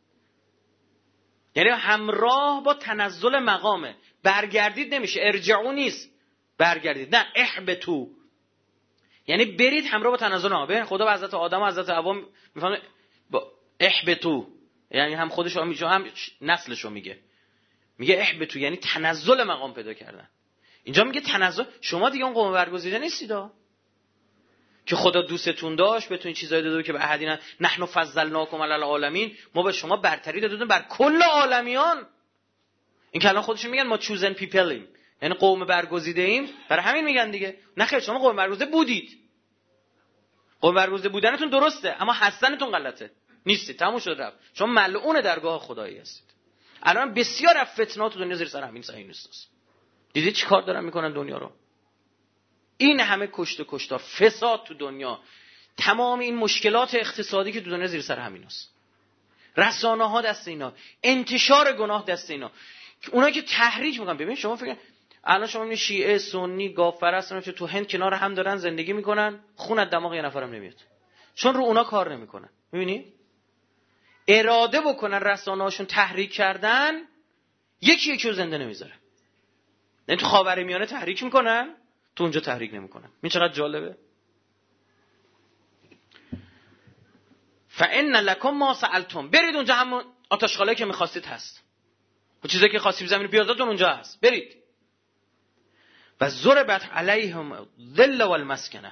یعنی همراه با تنزل مقامه. برگردید نمیشه، ارجعو نیست برگردید، نه اهبطوا، یعنی برید همراه با تنزل مقام. خدا به حضرت آدم و حضرت حوا میفهمه با اهبطوا، یعنی هم خودش رو میگه هم نسلش رو میگه، میگه اهبطوا یعنی تنزل مقام پیدا کردن. اینجا میگه تنزل، شما دیگه اون قوم برگزیده نیستید که خدا دوستتون داشت، بهتون چیزایی داده که به احدینا نحن فضلناکم علی العالمین، ما به شما برتری دادیم بر کل عالمیان. این که الان خودشون میگن ما چوزن پیپلیم، یعنی قوم برگزیده ایم، برای همین میگن دیگه. نه خیر، شما قوم برگزیده بودید، قوم برگزیده بودنتون درسته، اما هستنتون غلطه، نیستید، تموم شد رفت. شما ملعون درگاه خدایی هستید. الان بسیار از فتنات تو دنیا زیر سر همین صحیح نیست. دیدید چی کار دارن میکنن دنیا رو؟ این همه کشته کشتار، فساد تو دنیا، تمام این مشکلات اقتصادی که تو دنیا زیر سر همین هست. رسانه ها دست اینا، انتشار گناه دست اینا، اونا که تحریج میکنن. ببین شما فکر الان شما میبینید شیعه سنی گاوپرستن که تو هند کنار هم دارن زندگی میکنن، خون از دماغ یه نفرم نمیاد، چون رو اونا کار نمیکنن. میبینی اراده بکنن رسانه‌هاشون تحریک کردن، یکی یکی رو زنده نمیذاره. نه تو خاورمیانه تحریک میکنن، تو اونجا تحریک نمیکنن. این چقدر جالبه. فإن لکم ما سألتم، برید اونجا همون آتشخاله‌ای که می‌خواستید هست، اون چیزی که خواستید زمین پیازاتون اونجا هست، برید. و ضربت علیهم الذل والمسکنه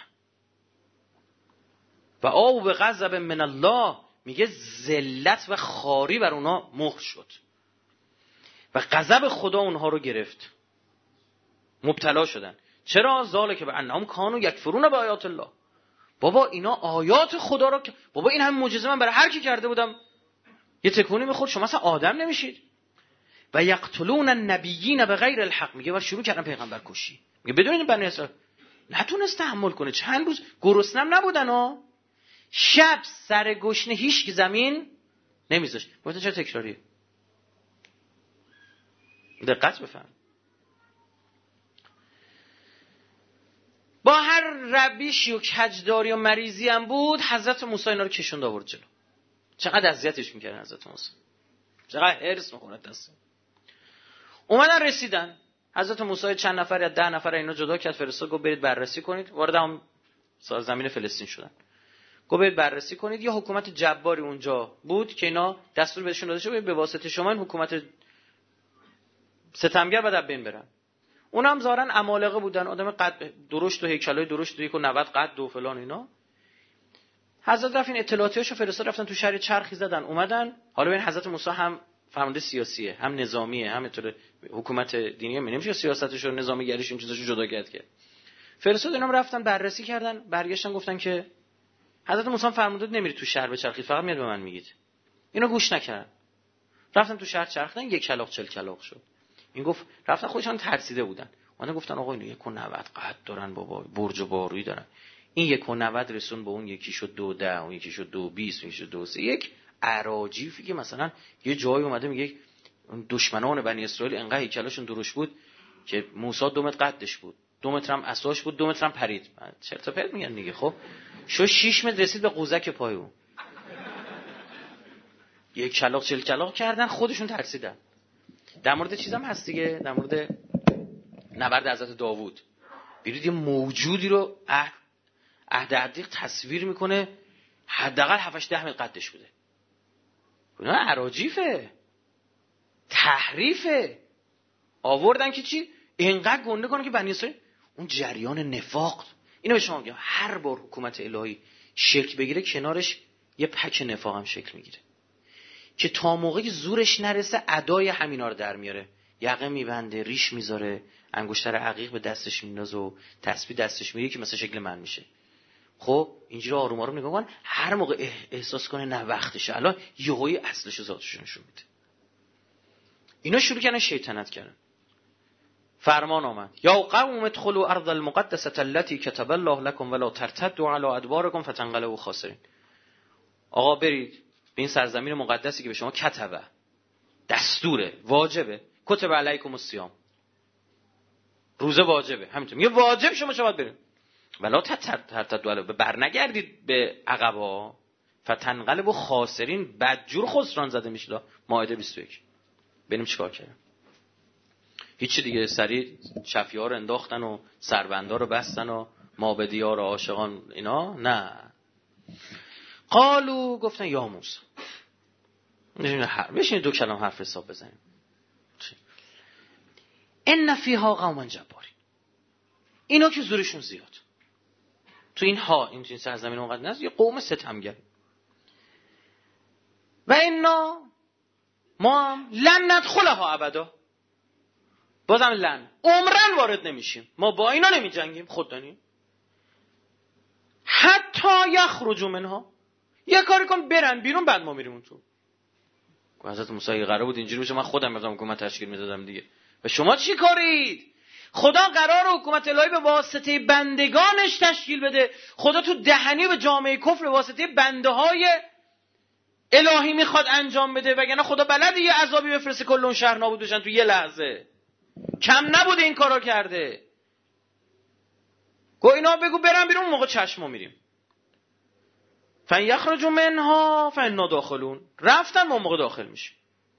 و آو به غضب من الله، میگه ذلت و خاری بر اونها مهر شد و غضب خدا اونها رو گرفت، مبتلا شدن. چرا؟ ذالک بانهم کانوا یکفرون بآیات الله. بابا اینا آیات خدا رو، بابا این هم معجزه من برای هر کی کرده بودم یه تکونی میخورد، شما اصلا آدم نمیشید. و یقتلون النبیین بغیر الحق، میگه و شروع کردن پیغمبر کشی. میگه بدون این بنی اسرائیل نتونست تحمل کنه، چند روز گرسنم نبودن ها، شب سر گشنه هیچ کی زمین نمیذاشت. گفتن چرا تکراریه؟ دقت بفهم. با هر روشی و کجداری و مریضی هم بود، حضرت موسی اینا رو کشوند آورد جلو. چقدر اذیتش میکردن حضرت موسی، چقدر حرص میخورد دست. اومدن رسیدن، حضرت موسی چند نفر یا ده نفر اینا جدا کرد، فرستاد گفت برید بررسی کنید. وارد هم زمین فلسطین شدن، گفت برید بررسی کنید. یه حکومت جباری اونجا بود که اینا دستور بهشون داده شد به واسطه شما این حکومت ستمگر بعد از بین برن. اونم ظاهرا عمالقه بودن، آدم قد درشت و هیکلای درشت و یک و نود قد و فلان اینا. حضرت رفت این اطلاعاتیاشو فرستاد، رفتن تو شهر چرخی زدن اومدن. حالا ببین حضرت موسی هم فرمانده سیاسیه، هم نظامیه، هم طور حکومت دینیه، نمیشه سیاستش و نظامی گریش این چیزاشو جدا کرد که. فرستاد اینام رفتن بررسی کردن، برگشتن گفتن که حضرت موسی فرموده نمیری تو شهر بچرخید، فقط میاد به من میگید. اینا گوش نکردن. رفتن تو شهر چرخیدن، یک کلاغ چل کلاغ شد. این گفت رفتن خودشان ترسیده بودن. اونا گفتن آقا اینو یک و نود قد دارن بابا، برج و بارویی دارن. این یک و نود رسون به اون یکی شد دو ده، اون یکی شد دو بیست، اون یکی شد دو سه. یک اراجیفی که مثلا یه جایی اومده میگه دشمنان بنی اسرائیل انقدر هیکلاشون درشت بود که موسی دو متر قدش بود، دو متر هم عصاش بود، دو متر هم پرید. چرت و پرت میگن دیگه. خب شو شش متر رسید به قوزک پای اون. یک کلاغ چل کلاغ کردن، خودشون ترسیدن. در مورد چیزام هست دیگه، در مورد نبرد حضرت داوود برید یه موجودی رو عهد عهد عتیق تصویر میکنه حداقل هفت ده متر قدش بوده. اینا اراجیفه، تحریفه. آوردن که چی؟ اینقدر گنده کنه که بنی اسرائیل اون جریان نفاق. اینو به شما میگم، هر بار حکومت الهی شکل بگیره کنارش یه پک نفاق هم شکل میگیره که تا موقعی زورش نرسه ادای همینا رو در میاره. یقه میبنده، ریش میذاره، انگشتر عقیق به دستش میندازه و تسبیح دستش میگیره که مثلا شکل من میشه. خب اینجوری آروم آروم نگاه کن، هر موقع احساس کنه نه وقتشه، الان یهویی اصلش ذاتش نشون میده. اینا شروع کردن شیطنت کردن. فرمان آمد یا قوم ادخلوا ارض المقدسه التي كتب الله لكم ولا ترتدوا على ادباركم فتنقلبوا خاسرین. آقا برید به این سرزمین مقدسی که به شما کتبه، دستوره، واجبه، کتب علیکم الصیام، روزه واجبه، همینطور میگه واجب شما چه باید برید ولا ترتدوا علی، برنگردید به عقبا، فتنقلبوا خاسرین، بدجور خسران زده میشید. مائده بیست و یک. ببینیم چیکار کردن. هیچی دیگه، سریع شفیع‌ها رو انداختن و سربندا رو بستن و مابدی‌ها رو عاشقان اینا. نه، قالو گفتن یا موسی، بشین دو کلام حرف حساب بزنیم. ان فیها قوما جبارین، اینا که زورشون زیاد تو این ها، این تو این سرزمین مقدس یه قوم ستمگر. و اینا ما هم لن ندخلها ابدا، بازم لن، عمرن وارد نمیشیم، ما با اینا نمی جنگیم، خود دانیم. حتی یخرجوا منها، یه کاری کن برن بیرون بعد ما میریم اون تو. حضرت موسی اگه قرار بود اینجوری بشه من خودم میرفتم حکومت تشکیل میدادم دیگه. و شما چی کارید؟ خدا قرار حکومت الهی به واسطه بندگانش تشکیل بده. خدا تو دهنی به جامعه کفر به واسطه بنده های الهی میخواد انجام بده، وگرنه خدا بلده یه عذابی بفرسته کل اون شهر نابود بشن تو یه لحظه. کم نبوده این کارا کرده. گو اینا بگو برن بیرون، موقع چشما میریم. فن یخرجوا منها فانا داخلون، رفتن ما موقع داخل میشیم.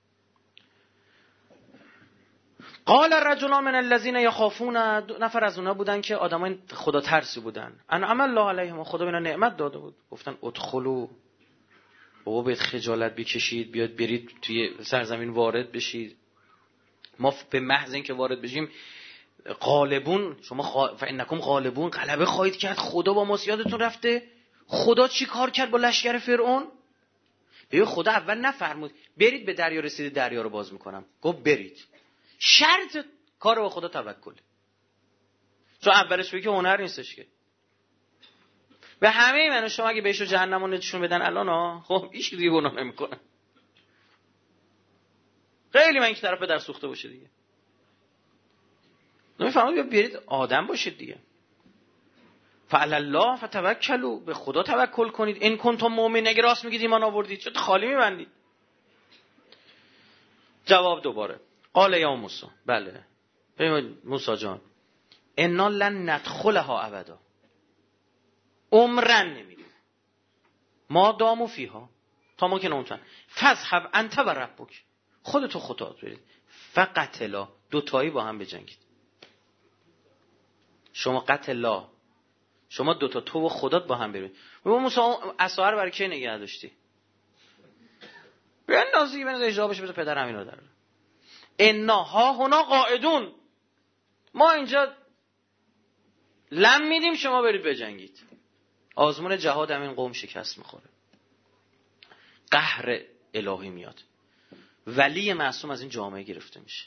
قال الرجلان من الذين يخافون، نفر از اونها بودن که آدمای خدا ترسی بودن، انعم الله علیهم، خدا به اینا نعمت داده بود. گفتن ادخلوا، بابا باید خجالت بکشید، بیاد برید توی سرزمین وارد بشید. ما به محض اینکه وارد بشیم غالبون، شما خوا... فانکم غالبون، غلبه خواهید کرد. خدا با ما، یادتون رفته خدا چی کار کرد با لشکر فرعون؟ ببین خدا اول نفرمود برید به دریا، رسید دریا رو باز میکنم، گفت برید. شرط کار با خدا توکل، چون اولش بگی که هنر نیستش که. به همه من و شما اگه بهشو جهنم رو نشون بدن الان ها، خب هیچ کی دیگه گناه نمیکنه. خیلی من یک طرف در سوخته باشه دیگه. نمیفهمید برید آدم باشید دیگه. فعل الله فتوکلوا، به خدا توکل کنید. این کنتم مؤمنین، اگه راست میگید ایمان آوردید، چرا خالی میبندید؟ جواب دوباره قال یا موسی، بله ببین موسی جان، انا لن ندخلها ابدا، عمرن نمیریم، ما دامو فیها، تا ما که نمونتن. فذهب انت و ربک، خودتو خطات برید، فقتلا، دوتایی با هم بجنگید. شما قتلا، شما دوتا، تو و خدات با هم برید. بابا موسی عصا رو برای کی نگه داشتی؟ بندازی بنداز اجرا بشه، بذار پدر همینا در. انا ها هنا قاعدون، ما اینجا لم میدیم شما برید بجنگید. آزمون جهاد همین قوم شکست میخوره. قهر الهی میاد. ولی معصوم از این جامعه گرفته میشه.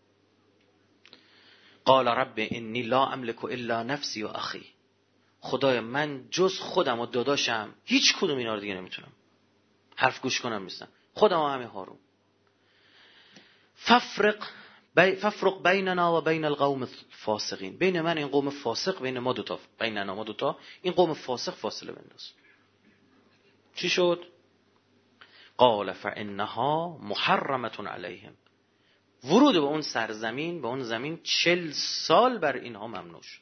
قال رب انی لا املک الا نفسی و اخی. خدای من جز خودم و داداشم هیچ کدوم اینا رو دیگه نمیتونم حرف گوش کنم نیستم. خودم و همین هارون. ففرق بی ففرق بیننا و بین القوم الفاسقین. بین من این قوم فاسق، بین ما دوتا، بیننا ما دوتا این قوم فاسق فاصله بنداز. چی شد؟ قال فانها محرمه علیهم. ورود به اون سرزمین، به اون زمین چل سال بر اینها ممنوع شد.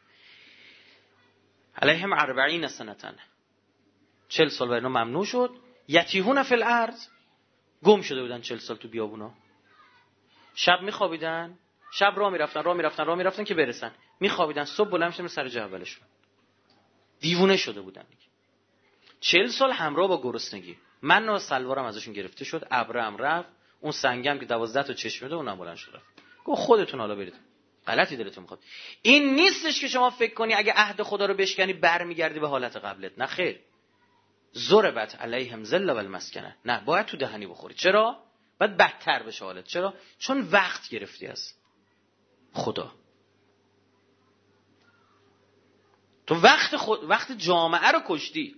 علیهم اربعین سنتن. چل سال بر اینها ممنوع شد. یتیهون فی الارض. گم شده بودن چل سال تو بیابونا. شب میخوابیدن، شب راه میرفتن راه میرفتن راه میرفتن که برسن، میخوابیدن، صبح بلند میشدن سر جای اولشون. دیوونه شده بودن دیگه. چل سال همراه با گرسنگی. من و سلوارم ازشون گرفته شد، ابرم رفت، اون سنگم که دوازده تا چشم بده اونم بلند شد رفت. گفت خودتون حالا برید. غلطی دلتون میخواد. این نیستش که شما فکر کنی اگه عهد خدا رو بشکنی برمیگردی به حالت قبلت. نه خیر. ضربت علیهم ذل و المسکنه. نه، باید تو دهنی بخوری. چرا؟ باید بدتر بشه حالت. چرا؟ چون وقت گرفتی از خدا. تو وقت خود، وقت جامعه رو کشتی.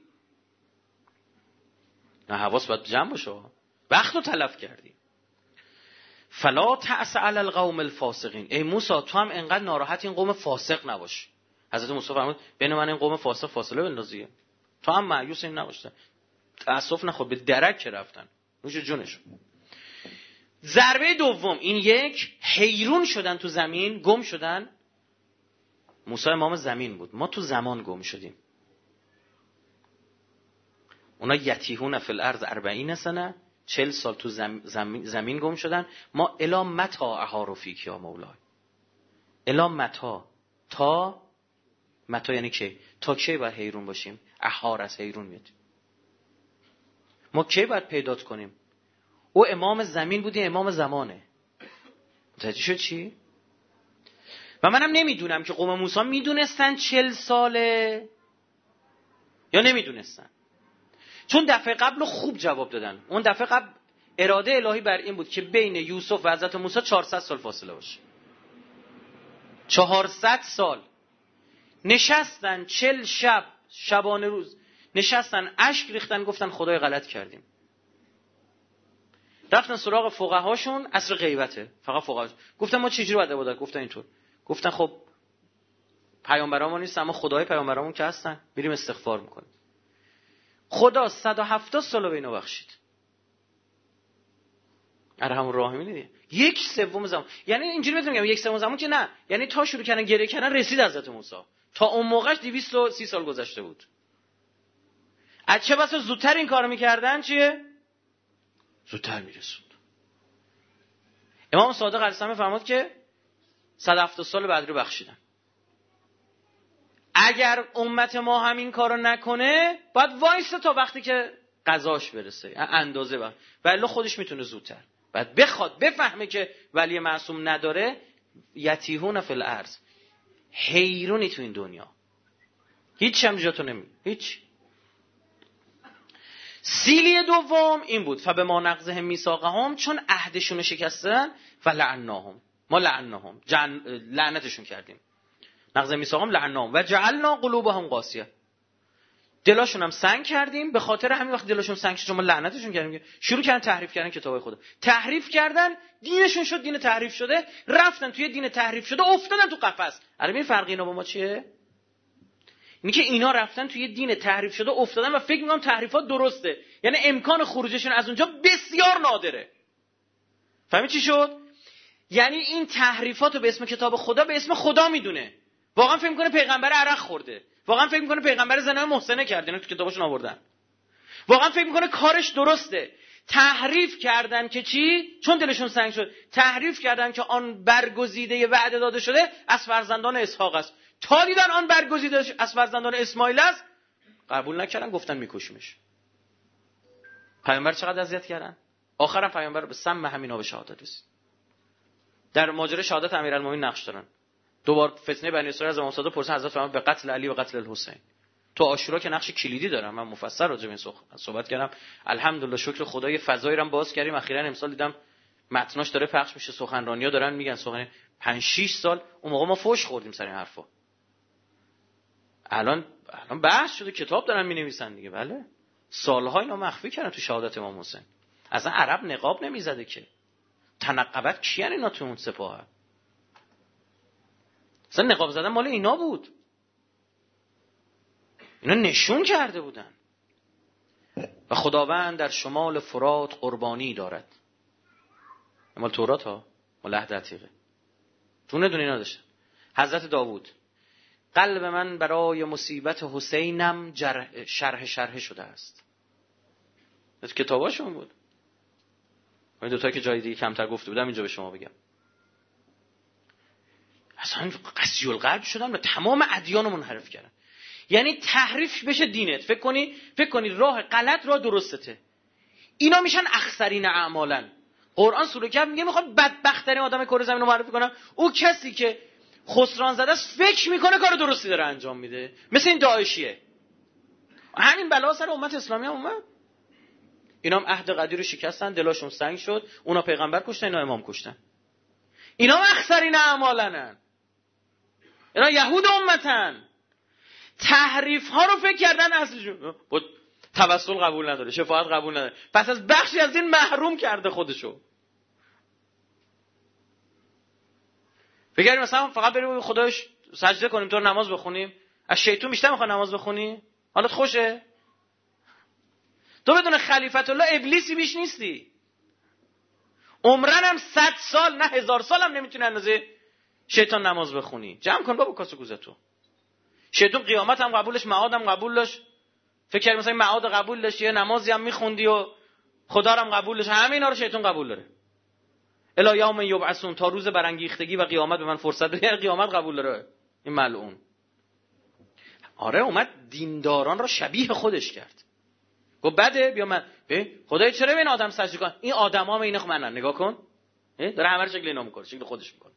نه، حواس باید جمع باشه. وقت رو تلف کردی. فلا تأس علی القوم الفاسقین. ای موسی تو هم انقدر ناراحت این قوم فاسق نباش. حضرت موسی فرمود بین من این قوم فاسق فاصله بندازی. تو هم مایوس این نباش. تأسف نخور، به درک که رفتن. نوش جونش. ضربه دوم این یک، حیرون شدن تو زمین، گم شدن. موسی امام زمین بود، ما تو زمان گم شدیم. اونا یتیهون فی الارض اربعین سنه، چل سال تو زمین, زمین گم شدن. ما الا متا احارو فیک یا مولای. الا متا، تا متا یعنی کی؟ تا کی باید حیرون باشیم؟ احار از حیرون میاد. ما کی باید پیدات کنیم؟ او امام زمین بودی، امام زمانه. متوجه شد چی؟ و منم نمیدونم که قوم موسی میدونستن چل ساله یا نمیدونستن. چون دفعه قبل خوب جواب دادن. اون دفعه قبل اراده الهی بر این بود که بین یوسف و حضرت موسی چهارصد سال فاصله باشه. چهارصد سال نشستن، چل شب، شبانه روز نشستن، اشک ریختن، گفتن خدای غلط کردیم. رفتن سراغ فقهاشون، عصر غیبته، فقط فقها گفتن ما چجوری باید عبادت، گفتن اینطور. گفتن خب پیامبرامون نیست اما خدای پیامبرامون که هستن، میریم استغفار میکنیم. خدا صد و هفتاد سال به اینو بخشید. ارحم الراحمین دیگه. یک سوم زمان، یعنی اینجوری میتونم بگم یک سوم زمان که نه، یعنی تا شروع کردن گریه کردن رسید حضرت موسی. تا اون موقعش دویست و سی سال گذشته بود. از چه بسا زودتر این کارو میکردن چیه؟ زودتر میرسوند. امام صادق علیه السلام فرمود که صد و هفتاد سال بعد رو بخشیدن. اگر امت ما همین کارو نکنه باید وایسه تا وقتی که قضاش برسه، اندازه با ولی خودش میتونه زودتر. بعد بخواد بفهمه که ولی معصوم نداره، یتیهون فی الارض، حیرونی تو این دنیا، هیچ هم جاتو نمی هیچ. سیلی دوم این بود فبما نقضهم میثاقهم، چون عهدشون رو شکستن و لعناهم، ما لعناهم، جن... لعنتشون کردیم. نقض میثاقهم لعناهم و جعلنا قلوبهم قاسیه، دلاشون هم سنگ کردیم. به خاطر همین وقت دلاشون سنگ شد ما لعنتشون کردیم. شروع کردن تحریف کردن کتاب خدا، تحریف کردن، دینشون شد دین تحریف شده، رفتن توی دین تحریف شده افتادن تو قفس. الان این فرق اینا با ما چیه؟ اینی که اینا رفتن توی دین تحریف شده افتادن و فکر می‌کنن تحریفات درسته، یعنی امکان خروجشون از اونجا بسیار نادره. فهمی چی شد؟ یعنی این تحریفاتو به اسم کتاب خدا به اسم خدا میدونه. واقعا فکر می‌کنه پیغمبر عرق خورده، واقعا فکر می‌کنه پیغمبر زنا محسنه کرده، اینا تو کتابشون آوردن. واقعا فکر می‌کنه کارش درسته. تحریف کردن که چی؟ چون دلشون سنگ شد، تحریف کردن که آن برگزیده وعده داده شده از فرزندان اسحاق است. تا دیدن آن برگزیده از فرزندان اسماعیل است، قبول نکردن، گفتن میکشیمش. پیامبر چقدر اذیت کردن؟ آخرام پیامبر به سم همینا به شهادت رسید. در ماجرای شهادت امیرالمومنین نقش دارن. دوبار فتنه بنی اسرائیل از امام صادق پرسید، حضرت فرمود به قتل علی و قتل الحسین. تو عاشورا که نقش کلیدی دارم، من مفصل راجع به این صحبت کردم. الحمدلله شکر خدا یه فضایی رو باز کردیم. اخیراً امسال دیدم متناش داره پخش میشه، سخنرانی‌ها دارن میگن، سخن پنج شش سال اون موقع ما فوش خوردیم سر این حرفا. الان الان بحث شده، کتاب دارن مینویسن دیگه. بله سالها اینا مخفی کردن تو شهادت امام حسین. اصلا عرب نقاب نمیزده که. تنقبت کیان اینا تو اون سپاه؟ اصلا نقاب زدن مال اینا بود. اینا نشون کرده بودن. و خداوند در شمال فرات قربانی دارد. مال تورات ها، مال عهد عتیقه. دونه دونه اینا داشتن. حضرت داوود، قلب من برای مصیبت حسینم جرح شرح شرح شده است. از کتاباشون بود. این دو تا که جای دیگه کمتر گفته بودم اینجا به شما بگم. اصلا قسی القلب شدن و تمام ادیان رو منحرف کردن. یعنی تحریف بشه دینت. فکر کنی فکر کنی راه غلط راه درسته. اینا میشن اخسرین اعمالا. قرآن سوره کهف میگه میخواد بدبخت‌ترین آدم کره زمین رو معرفی کنم، او کسی که خسران زده است، فکر میکنه کار درستی داره انجام میده. مثل این داعشیه. همین بلا سر امت اسلامی هم اومد. اینا هم عهد قدیر رو شکستن، دلاشون سنگ شد. اونا پیغمبر کشتن، اینا امام کشتن. اینا اخسرین اعمالن. اینا یهود امتن. تحریف ها رو فکر کردن اصلشون بود. توسل قبول نداره، شفاعت قبول نداره، پس از بخشی از این محروم کرده خودشو. فکر کنیم مثلا فقط بریم به خداش سجده کنیم، تو نماز بخونیم. از شیطون بیشتر میخواد نماز بخونی؟ حالت خوشه؟ تو بدون خلیفت الله ابلیسی بیش نیستی. عمرن هم صد سال نه هزار سال هم نمیتونه اندازه شیطان نماز بخونی. جمع کن بابا کاسه گوزتو. شیطان قیامت هم قبولش، معاد هم قبول داشت. فکر کنیم مثلا معاد قبول داشت، یه نمازی هم میخوندی و خدا هم قبول داشت. همه اینا رو شیطان قبول داره. الا یوم یبعثون، تا روز برانگیختگی و قیامت به من فرصت بده. قیامت قبول داره این ملعون. آره اومد دینداران را شبیه خودش کرد. گفت بده بیا من به خدای چرا به این آدم سجده کن؟ این آدما هم اینو منن، نگاه کن. داره همه رو شکل اینا میکنه، شکل خودش میکنه.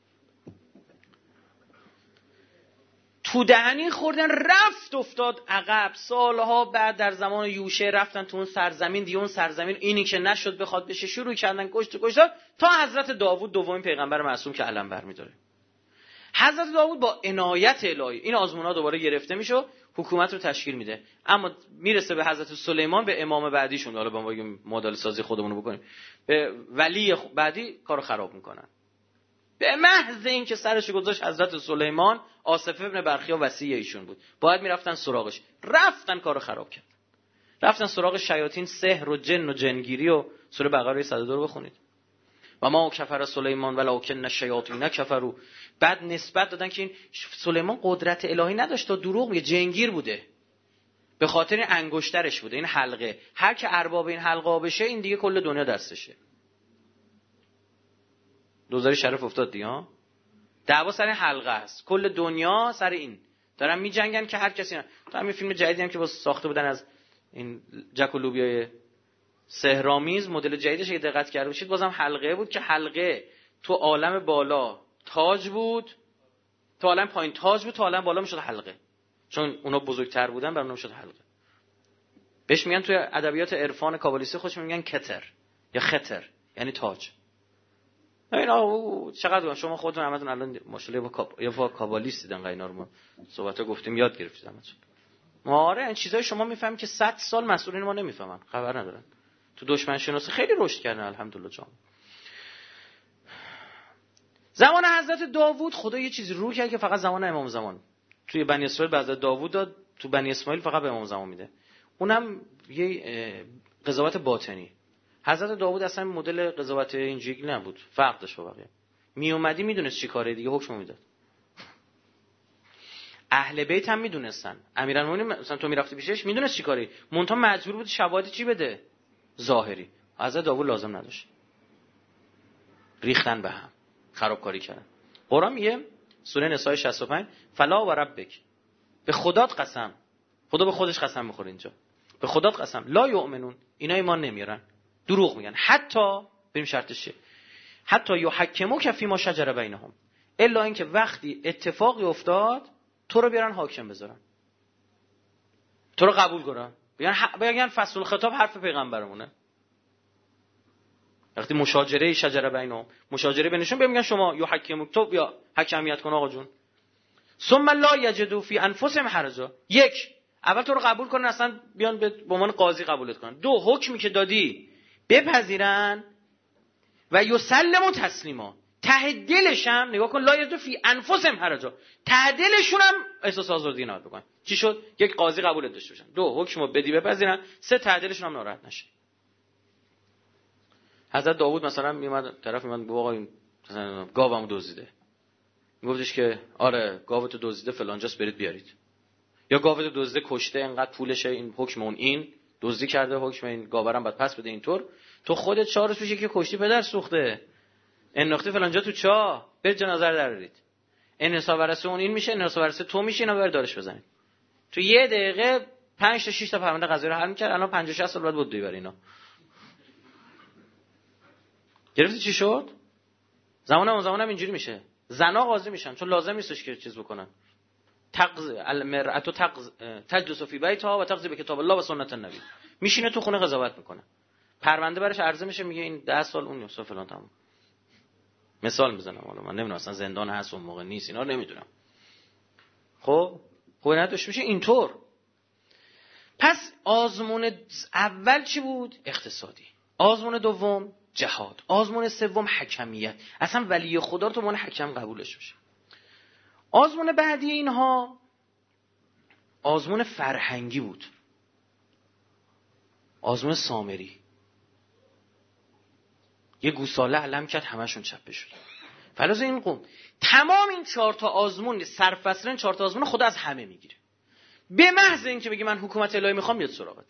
تو دهنی خوردن، رفت افتاد عقب. سالها بعد در زمان یوشع رفتن تو اون سرزمین دیگه. اون سرزمین اینی که نشد بخواد بشه، شروع کردن کشت کشت تا حضرت داوود دومین پیغمبر معصوم که علم برمی‌داره. حضرت داوود با عنایت الهی این آزمون‌ها دوباره گرفته میشه، حکومت رو تشکیل میده. اما میرسه به حضرت سلیمان، به امام بعدیشون، حالا با ما مدل سازی خودمون رو بکنیم، به ولی بعدی کارو خراب میکنن. به محض این که سرش گذاشت حضرت سلیمان، آصف ابن برخیا وصی ایشون بود، باید میرفتن سراغش. رفتن کارو خراب کرد. رفتن سراغ شیاطین، سحر و جن و جنگیری. و سوره بقره صد و دو رو بخونید. و ما کفر سلیمان ولکن الشیاطین کفروا. بعد نسبت دادن که این سلیمان قدرت الهی نداشت، تا دروغ میگه، جنگیر بوده. به خاطر این انگشترش بوده، این حلقه. هر که ارباب این حلقه بشه، این دیگه کل دنیا دستشه. دوزاری شرف افتاد دیگه ها. دعوا سر حلقه است. کل دنیا سر این دارن میجنگن که هر کسی نه. تو همین فیلم جدیدی هم که با ساخته بودن از این جک و لوبیای سحرآمیز، مدل جدیدش اگه دقت کرده باشید بازم حلقه بود که حلقه تو عالم بالا تاج بود، تو عالم پایین تاج بود، تو عالم بالا میشد حلقه. چون اونا بزرگتر بودن، برام میشد حلقه. بهش میگن توی ادبیات عرفان کابالیستی خودش میگن کتر یا خطر، یعنی تاج. اینا چقدر شما خودتون همتون الان ماشاءالله با با کابالیست دیدن اینا رو ما صحبتا گفتیم یاد گرفتید همتون. ما آره این چیزای شما میفهمید که صد سال مسئولین ما نمیفهمن، خبر ندارن. تو دشمن شناسی خیلی رشد کردن الحمدلله جان. زمان حضرت داوود خدا یه چیزی رو کرد که فقط زمان امام زمان توی بنی اسرائیل به حضرت داوود داد، تو بنی اسماعیل فقط به امام زمان میده. اونم یه قضاوت باطنی. حضرت داوود اصلا مدل قضاوت اینجوری نبود، فرق داشت با بقیه. می اومدی میدونست چی کاره دیگه، حکم میداد. اهل بیت هم میدونستن. امیرالمومنین مثلا تو میرفتی پیشش میدونست چی کاری، مونتا مجبور بود شواهد چی بده، ظاهری. حضرت داوود لازم نداشت. ریختن به هم، خرابکاری کردن. قرآن میگه سوره نساء شصت و پنج فلا و ربک، به خدات قسم، خدا به خودش قسم میخوره اینجا، به خدات قسم لا یؤمنون، اینا ایمان نمیارن، دروغ میگن. حتی بریم شرطش چیه، حتی یحکموک فی ما شجر بینهم، الا اینکه وقتی اتفاقی افتاد تو رو بیارن حاکم بذارن، تو رو قبول کنن، بگن بگن فصل الخطاب حرف پیغمبرمونه. وقتی مشاجره شجره بینهم، مشاجره بینشون میگن شما یو حکیم تو بیا حکمیت کن آقا جون. ثم لا یجدوا فی انفسهم حرجا، یک اول تو رو قبول کنن، اصلا بیان به عنوان قاضی قبولت کنن. دو حکمی که دادی بپذیرن و یسلموا تسلیما، ته دلش هم نگاه کن، لا یجدوا فی انفسهم حرجا، ته دلشون هم احساس آزردگی نباید بکنن. چی شد؟ یک قاضی قبولت داشته باشن، دو حکمو بدی بپذیرن، سه ته دلشون هم ناراحت نشه. حضرت داوود مثلا میومد طرف میومد گفت آقا این مثلا گاومو دزدیده، میگفتش که آره گاوتو دزدیده فلانجاست برید بیارید، یا گاوتو دزدیده کشته اینقدر پولشه، این حکم اون این دزدی کرده، حکم این گاورم بعد پس بده. اینطور تو خودت چهار روز پیش که کشتی پدر سوخته انداختی فلانجا تو چاه، برید جنازه رو درارید، این حساب ورثه اون این میشه، این حساب ورثه تو میشه، اینا بر دارش بزنید. تو یه دقیقه پنج تا شش تا پرونده قضایی رو حل می‌کرد. الان پنجاه شصت سال بعد بود برای اینا. گرفتی چی شد؟ زمانم زمانم اینجوری میشه، زنا قاضی میشن چون لازم نیستش که چیز بکنن. تقض المرأة تقض تجلس فی بیتها و تقضی به کتاب الله و سنت النبی، میشینه تو خونه قضاوت میکنه، پرونده براش عرضه میشه، میگه این ده سال اون یوسف فلان تمام. مثال میزنم، حالا من نمیدونم اصلا زندان هست اون موقع نیست، اینا رو نمیدونم. خب خب نداشت میشه اینطور. پس آزمون اول چی بود؟ اقتصادی. آزمون دوم جهاد. آزمون سوم حکمیت. اصلا ولی خدا رو تو من حکم قبولش میشه. آزمون بعدی اینها آزمون فرهنگی بود. آزمون سامری. یه گوساله علم کرد همشون چپه شد. فلاز این قوم تمام این چهار تا آزمون سرفصلن، چهار تا آزمون خدا از همه میگیره. به محض اینکه بگی من حکومت الهی میخوام بیاد سراغت.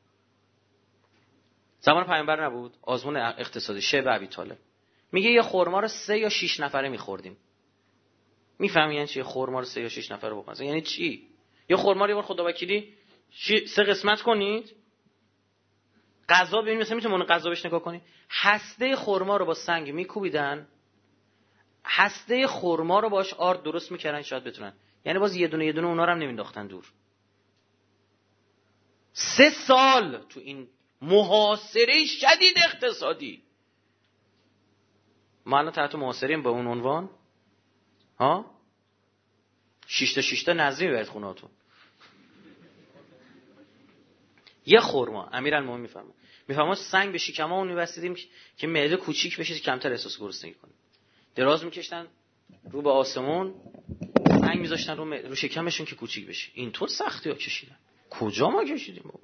زمان پیامبر نبود آزمون اقتصادی شیب ابی طالب میگه یه خرما رو سه یا شش نفره میخوردیم. میفهمی یعنی چی خرما رو سه یا شش نفره بخورن؟ یعنی چی؟ یه خرما رو یه بار خدا وکیلی سه قسمت کنید، غذا ببینید مثلا میتونه غذا بهش نگاه کنید، هسته خرما رو با سنگ میکوبیدن، هسته خرما رو باش آرد درست میکردن شاید بتونن، یعنی باز یه دونه یه دونه اونا رو هم نمینداختن دور. سه سال تو این محاصره شدید اقتصادی. ما الان تحت محاصریم با اون عنوان ها شش تا شش تا نظری برید خونهاتون. یه خرما امیرالمومنین میفهمه میفهمه سنگ به شکممون می‌بستیدیم که معده کوچیک بشه که کمتر احساس گرسنگی کنه. دراز می‌کشتن رو به آسمون، سنگ می‌ذاشتن رو, م... رو شکمشون که کوچیک بشه. اینطور سختی‌ها کشیدن. کجا ما کشیدیم بابا؟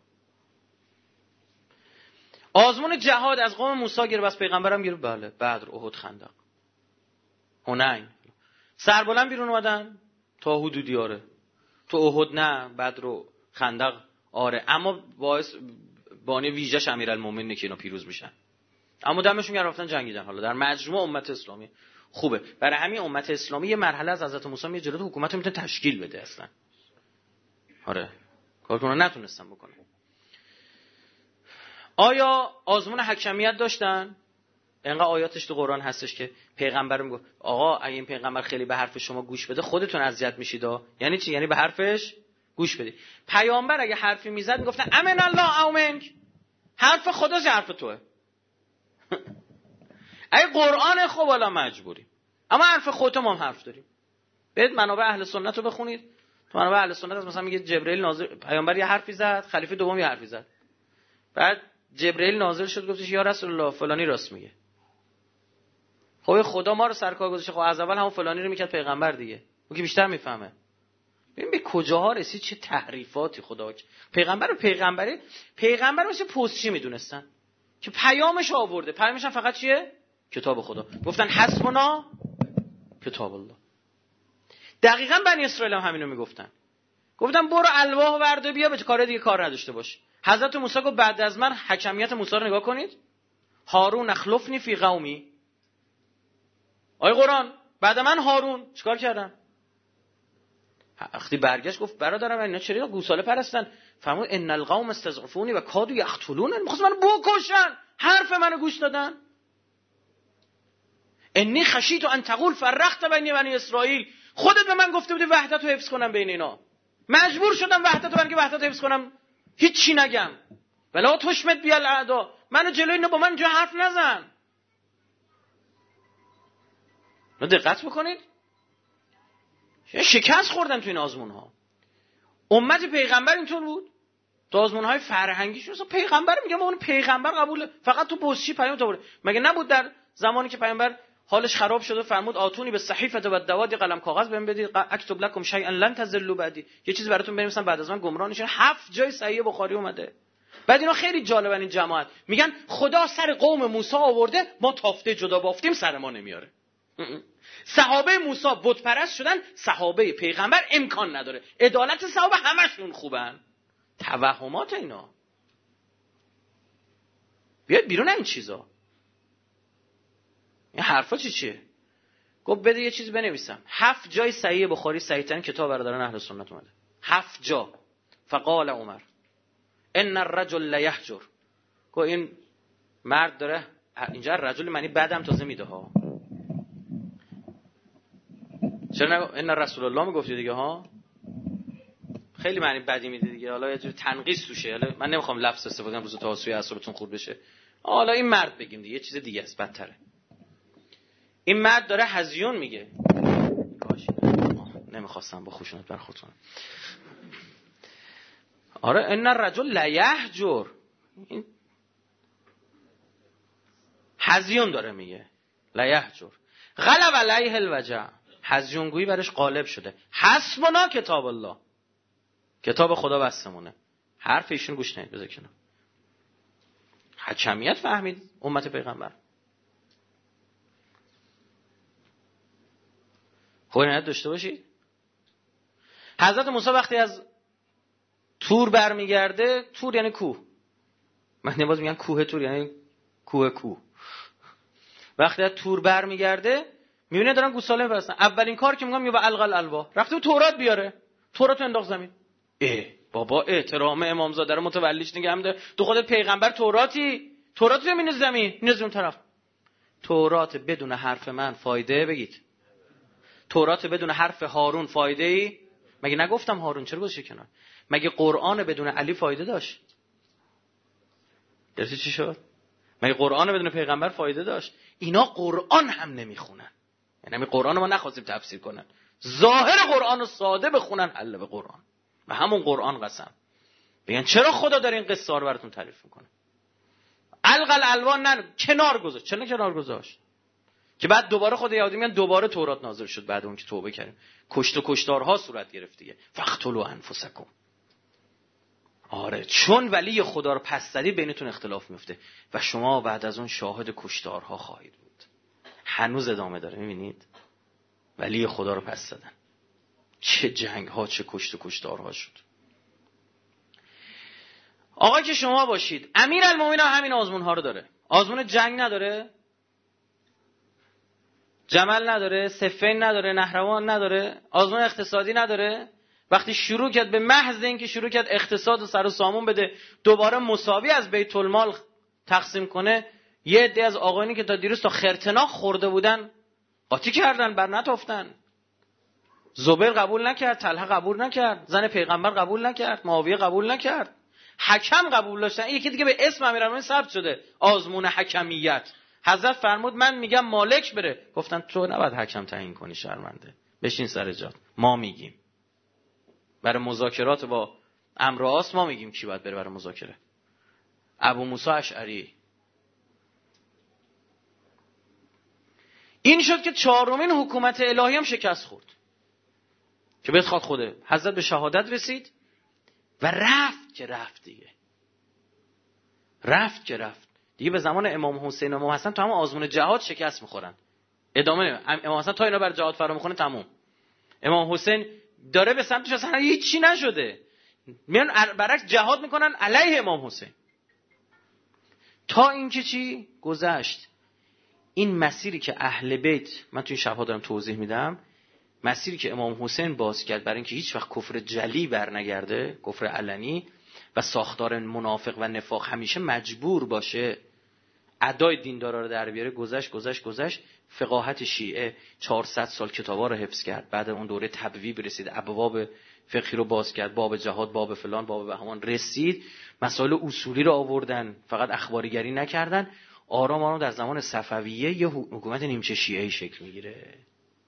آزمون جهاد از قوم موسی گرفت، از پیغمبرم گرفت. بله بدر، احد، خندق، حنین. سربلند بیرون اومدن تا حدودی آره. تو احد نه، بدر و خندق آره، اما باعث بانی ویژه‌ش امیرالمومنین که اینا پیروز میشن. اما دمشون گرم رفتن جنگیدن. حالا در مجموع امت اسلامی خوبه. برای همین امت اسلامی یه مرحله از حضرت موسی میاد جلوی حکومت رو میتونه تشکیل بده اصلا. آره. کارکنان نتونستن بکنن. آیا آزمون حکمیت داشتن؟ اینقدر آیاتش تو قرآن هستش که پیغمبر میگه آقا اگه این پیغمبر خیلی به حرف شما گوش بده خودتون اذیت میشید. یعنی چی؟ یعنی به حرفش گوش بدید. پیامبر اگه حرفی میزد میگفتن امن الله او منک، حرف خدا ز حرف توئه. اگه قرآن خب والا مجبوری، اما حرف خودت ما هم حرف داریم. برید منابع اهل سنت رو بخونید. تو منابع اهل سنت مثلا میگه جبرئیل نازل، پیامبر یه حرفی زد، خلیفه دوم یه حرفی زد، بعد جبرئیل نازل شد گفتش یا رسول الله فلانی راست میگه. خب خدا ما رو سرکار گذاشته، خب از اول همون فلانی رو میکرد پیغمبر دیگه، اون که بیشتر میفهمه. ببین به کجاها رسید، چه تحریفاتی خدا. پیغمبر رو پیغمبری پیغمبر مثل پستچی میدونستن که پیامش آورده، پیامش هم فقط چیه؟ کتاب خدا. گفتن حسبنا کتاب الله. دقیقاً بنی اسرائیل هم همینو میگفتن. گفتن برو الواح ورده بیا، به کار دیگه کار نداشته باش. حضرت موسی گفت بعد از من حکمیت موسی رو نگاه کنید. هارون اخلفنی فی قومی. آی قرآن بعد من هارون چیکار کردن؟ وقتی برگشت گفت برادرم اینا چرا گوساله پرستن؟ فرمود ان القوم استضعفونی و کادوا یقتلون، می‌خواستن منو بکشن، حرف منو گوش دادن. انی خشیت ان تقول فرقت بین بنی اسرائیل، خودت به من گفته بودی وحدت رو حفظ کنم بین اینا، مجبور شدم وحدت رو برای که وحدت رو حفظ کنم هیچ چی نگم. ولا تشمت بی الاعدا، منو جلوی اینا با من اینجا حرف نزن. نه دقت بکنید، شکست خوردن تو این آزمون ها. امت پیغمبر اینطور بود. تو آزمون های فرهنگی شو اصلا پیغمبر میگم اون پیغمبر قبوله، فقط تو بوسچی پیام آورد. مگه نبود در زمانی که پیامبر حالش خراب شده فرمود آتونی به صحیفه و دواد قلم کاغذ بهم بدید اکتب لکم شیئا لن تضلوا بعدی، یه چیزی براتون بنویسم بعد از من گمراه نشین. هفت جای صحیح بخاری اومده. بعد اینا خیلی جالبن این جماعت میگن خدا سر قوم موسی آورده، ما تافته جدا بافتیم سر ما نمیاره. صحابه موسی بت پرست شدن، صحابه پیغمبر امکان نداره. عدالت صحابه همشون خوبن. توهمات اینا. بیاید بیرون این چیزا. این حرفا چی چیه؟ گفت بده یه چیز بنویسم. هفت جای صحیح بخاری، صحیح ترین کتاب برادران اهل سنت اومده. هفت جا. فقال عمر ان الرجل لیهجر. گفت این مرد داره، اینجا رجل معنی بعدم تازه میده ها. چرا ان رسول الله میگفتی دیگه ها؟ خیلی معنی بدی میده دیگه. حالا یه جور تنقیص توشه. حالا من نمیخوام لفظ استفاده کنم روز تاسوی اعصابتون خورد بشه. حالا این مرد بگیم دیگه، یه چیز دیگه است بدتره. این مرد داره هزیون میگه. کاش نمیخواستم با خشونت برخورد. آره ان الرجل لیهجر، این هزیون داره میگه. لیهجر غلب علیه الوجع، هزیونگویی برش غالب شده. حسبنا کتاب الله، کتاب خدا بسمونه. حرف ایشون گوش ندید، بذار کنار. حکمیت فهمید امت پیغمبر. خب عنایت داشته باشید. حضرت موسی وقتی از تور برمیگرده، تور یعنی کوه، من نماز میگن کوه تور یعنی کوه کوه. وقتی از تور برمیگرده میبینه دارن گوساله میفرستن. اولین کار که میگم یا با القل الوا، رفته تورات بیاره، تورات انداخت زمین. اه بابا احترام امامزاده رو متولیش نگه هم ده. تو خودت پیغمبر توراتی، تورات رو میندازی زمین، میندازی اون طرف. تورات بدون حرف من فایده بگید. تورات بدون حرف هارون فایده ای؟ مگه نگفتم هارون چرا گذاشتی کنار؟ مگه قرآن بدون علی فایده داشت؟ درستی چی شد؟ مگه قرآن بدون پیغمبر فایده داشت؟ اینا قرآن هم نمیخونن. یعنی همین قرآن ما نخواستیم تفسیر کنن، ظاهر قرآن رو ساده بخونن، حل به قرآن و همون قرآن قسم بگن چرا خدا داره این قصه رو براتون تعریف میکنه. القل الوان نه کنار گذاشت. چرا کنار گذاشت؟ که بعد دوباره خود یهودی میگن دوباره تورات نازل شد بعد اون که توبه کردیم، کشت و کشتارها صورت گرفت دیگه. فقتلوا انفسکم. آره چون ولی خدا رو پس زدی بینتون اختلاف میفته و شما بعد از اون شاهد کشتارها خواهید بود. هنوز ادامه داره. میبینید ولی خدا رو پس زدن، چه جنگ ها، چه کشت و کشتارها شد. آقا که شما باشید امیرالمومنین همین آزمون ها رو داره. آزمون جنگ نداره، جمل نداره، صفین نداره، نهروان نداره، آزمون اقتصادی نداره. وقتی شروع کرد به محض اینکه شروع کرد اقتصاد و سر و سامون بده، دوباره مساوی از بیت المال تقسیم کنه، یه عده از آقایانی که تا دیروز تا خرتناک خورده بودن قاطی کردن، بر نتافتن. زبیر قبول نکرد، طلحه قبول نکرد، زن پیغمبر قبول نکرد، معاویه قبول نکرد، حکم قبول داشتن. یکی دیگه به اسم امیرالمومنین ثبت شده، آزمون حکمیت. حضرت فرمود من میگم مالک بره، گفتن تو نباید حکم تعیین کنی، شرمنده، بشین سر جات، ما میگیم. برای مذاکرات با امر آس ما میگیم کی باید بره برای مذاکره. ابو موسی اشعری. این شد که چهارمین حکومت الهی هم شکست خورد که بخواد خوده. حضرت به شهادت رسید و رفت که رفت دیگه. رفت که رفت دیگه. به زمان امام حسین و امام حسن تو هم آزمون جهاد شکست میخورن. ادامه نمیم. امام حسن تا اینا بر جهاد فرا میخونه تموم. امام حسین داره به سمتش اصلا هیچی نشده، میان برعکس جهاد میکنن علیه امام حسین. تا اینکه چی گذشت، این مسیری که اهل بیت، من تو این شبها دارم توضیح میدم، مسیری که امام حسین باز کرد برای اینکه هیچ وقت کفر جلی برنگرده، کفر علنی و ساختار منافق و نفاق همیشه مجبور باشه ادای دیندارا رو در بیاره. گذشت گذشت گذشت فقاهت شیعه چهارصد سال کتابا رو حفظ کرد. بعد اون دوره تبویب رسید، ابواب فقهی رو باز کرد، باب جهاد، باب فلان، باب بهمان، رسید مسائل اصولی رو آوردن، فقط اخباریگری نکردن. آرام آرام در زمان صفویه یه حکومت نیمچه شیعه‌ای شکل میگیره.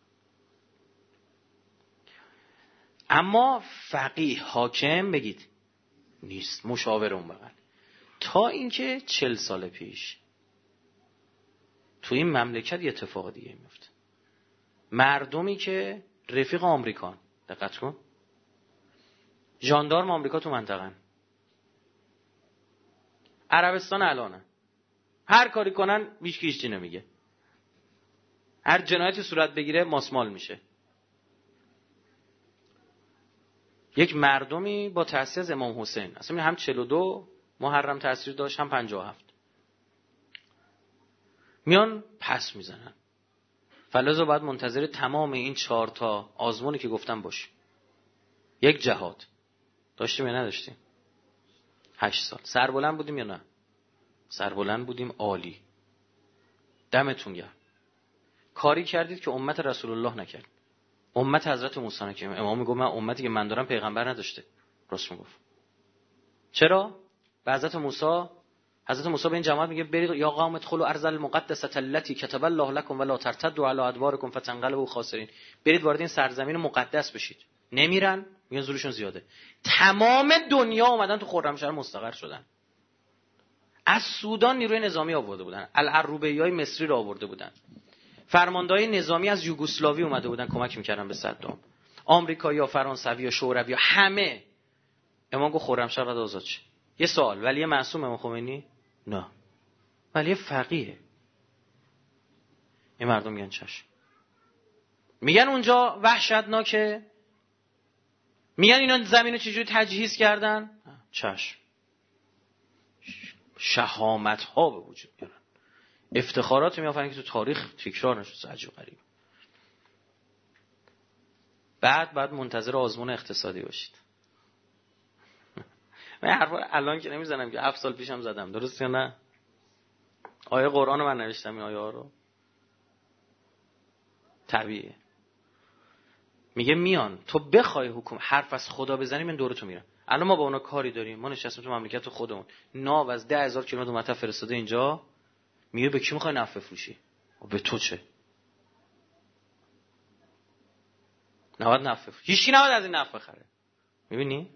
اما فقیه حاکم بگید نیست، مشاور اون بغل. تا اینکه چل سال پیش تو این مملکت یه اتفاق دیگه میفته. مردمی که رفیق آمریکان، دقت کن، ژاندارم آمریکا تو منطقه، عربستان الانه، هر کاری کنن هیچ کی هیچی نمیگه، هر جنایتی صورت بگیره ماسمال میشه. یک مردمی با تأسیس از امام حسین، اصلا هم چهل و دو محرم تأثیر داشت، هم پنجاه و هفت، میان پس میزنن. فلذا باید منتظر تمام این چهار تا آزمونی که گفتم باش. یک جهاد داشتیم یا نداشتیم؟ هشت سال. سربلند بودیم یا نه؟ سربلند بودیم، عالی. دمتون گرم. کاری کردید که امت رسول الله نکرد. امت حضرت موسی نکرد. امام میگه من امتی که من دارم پیغمبر نداشته. راست میگفت. چرا؟ به حضرت موسی حضرت موسی به این جماعت میگه برید یا قوم ادخلوا ارض المقدسه التي كتب الله لكم ولا ترتدوا على ادباركم فتنقلبوا خاسرین. برید وارد این سرزمین مقدس بشید. نمیرن، میگن زورشون زیاده. تمام دنیا اومدن تو خرمشهر مستقر شدن. از سودان نیروی نظامی آورده بودن، العروبیای مصری رو آورده بودن، فرماندهای نظامی از یوگسلاوی اومده بودن کمک میکردن به صدام، آمریکایی‌ها، فرانسوی‌ها، شوروی‌ها، همه. امام گفت خرمشهر باید آزاد شه. یه سوال، ولی معصوم امام خمینی؟ نه، ولی فقیه. این مردم میگن چشم. میگن اونجا وحشتناکه، میگن اینا زمینو چجوری تجهیز کردن؟ چشم. شهامت ها به وجود میارن، افتخارات میآفرین که تو تاریخ تکرار نشده. عجیب غریب. بعد بعد منتظر آزمون اقتصادی باشید. من حرفا الان که نمیزنم که هفت سال پیشم زدم، درست یا نه؟ آیه قرآن من نوشتم این آیه ها رو. طبیعیه. میگه میان تو بخوای حکم حرف از خدا بزنی من دور تو میرم. الان ما با اونا کاری داریم، ما نشستیم تو مملکت خودمون، ناو از ده هزار کیلومتر اومده فرستاده اینجا، میگه به کی میخوای نفع فروشی؟ به تو چه؟ نباید نفع فروشی، هیچکی نباید از این نفع بخره. میبینی؟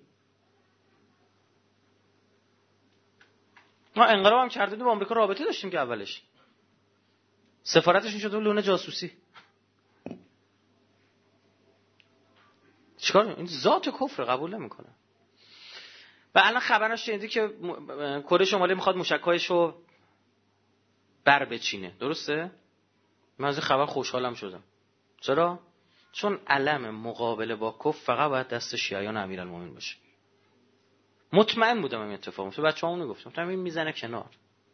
ما انقلاب هم کرده با آمریکا رابطه داشتیم که اولش سفارتشون شده لونه جاسوسی. چیکار؟ این ذات کفر قبول نمیکنه. و الان خبرش شنیدی که کره شمالی میخواد موشکایشو بر بچینه، درسته؟ من از این خبر خوشحالم شدم. چرا؟ چون علم مقابله با کفر فقط باید دست شیعیان امیرالمومنین باشه. مطمئن بودم این اتفاق میفته، بچه‌هامون گفتم گفتم این میزنه کنار.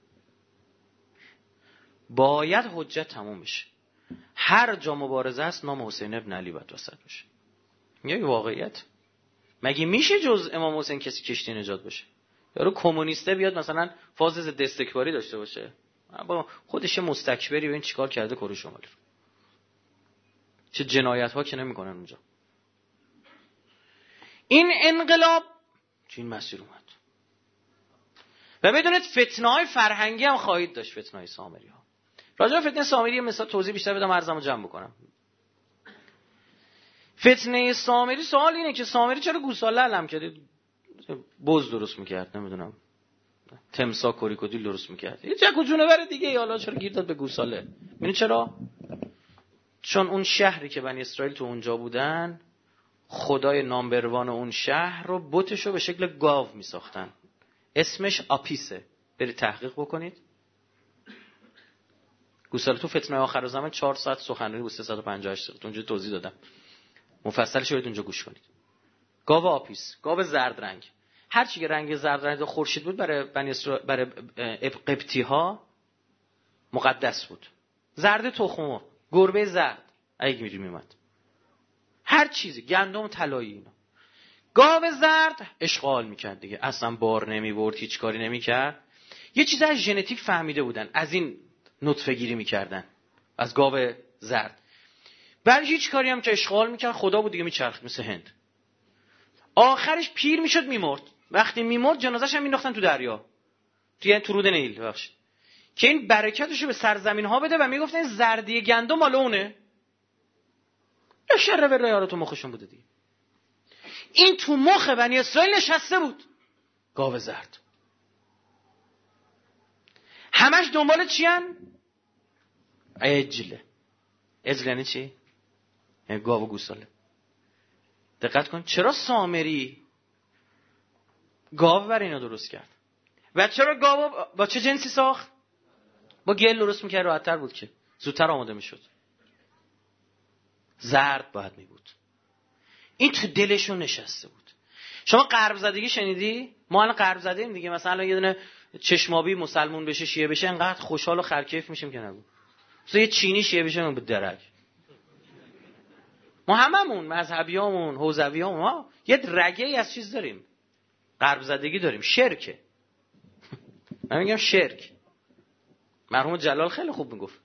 باید حجت تموم بشه. هر جا مبارزه است نام حسین ابن علی باید وسط باشه. یه واقعیت. مگه میشه جز امام حسین کسی کشتی نجات باشه؟ یارو کمونیسته بیاد مثلا فاز ضد استکباری داشته باشه؟ با خودش مستکبری، ببین چیکار کرده کره شمالی. چه جنایت ها که نمیکنن اونجا. این انقلاب تو این مسیر اومد. و بدونید فتنه های فرهنگی هم خواهید داشت. فتنه های سامری ها. راجع به فتنه سامری مثلا توضیح بیشتر بدم، عرضمو جمع بکنم. فتنه سامری سوال اینه که سامری چرا گوساله علم کرد؟ بز درست میکرد، نمیدونم تمساح کوریکودیل درست میکرد، یه جک و جونور دیگه، حالا چرا گیر داد به گوساله؟ ببین چرا؟ چون اون شهری که بنی اسرائیل تو اونجا بودن، خدای نامبروان اون شهر رو بتشو به شکل گاو میساختن. اسمش آپیسه. برید تحقیق بکنید. گوساله تو فتنه آخر زمان چهار ساعت سخنرانی بود، سیصد و پنجاه و هشت دقیقه اونجا توضیح دادم. مفصلش رو اونجا گوش کنید. گاو آپیس، گاو زرد رنگ. هر چی که رنگ زرد رنگ خورشید بود برای بنی اسرائیل، برای قبطی ها مقدس بود. زرد تخم، گربه زرد اگه میری میومد. هر چیزی، گندم طلایی اینا. گاو زرد اشغال میکرد دیگه، اصلا بار نمیبرد، هیچ کاری نمیکرد. یه چیز از ژنتیک فهمیده بودن، از این نطفه گیری میکردن، از گاو زرد. بعد هیچ کاری هم که اشغال میکرد خدا بود دیگه، میچرخید مثل هند. آخرش پیر میشد میمرد. وقتی میمرد جنازه‌ش هم مینداختن تو دریا، توی تو رود نیل، ببخشید، که این برکتشو به سرزمین ها بده و میگفتن این زردی گندم مال اونه. یا شر به راه تو مخشون بوده دیگه. این تو مخ بنی اسرائیل نشسته بود، گاو زرد. همش دنبال چی ان؟ عجله. عجله یعنی چی؟ یعنی گاو و گوساله. دقت کن چرا سامری گاو برای اینا درست کرد و چرا گاو با چه جنسی ساخت؟ با گل درست میکرد، راحت‌تر بود که زودتر آماده میشد. زرد باید می بود. این تو دلشون نشسته بود. شما غرب زدگی شنیدی؟ ما الان غرب زده ایم دیگه. مثلا یه دونه چشمابی مسلمون بشه، شیعه بشه، انقدر خوشحال و خرکیف میشیم که نگو. مثلا یه چینی شیعه بشه به درک. ما هممون مذهبیامون، حوزویامون، ما یه رگه ای از چیز داریم. غرب زدگی داریم، شرکه. من میگم شرک. مرحوم جلال خیلی خوب میگفت.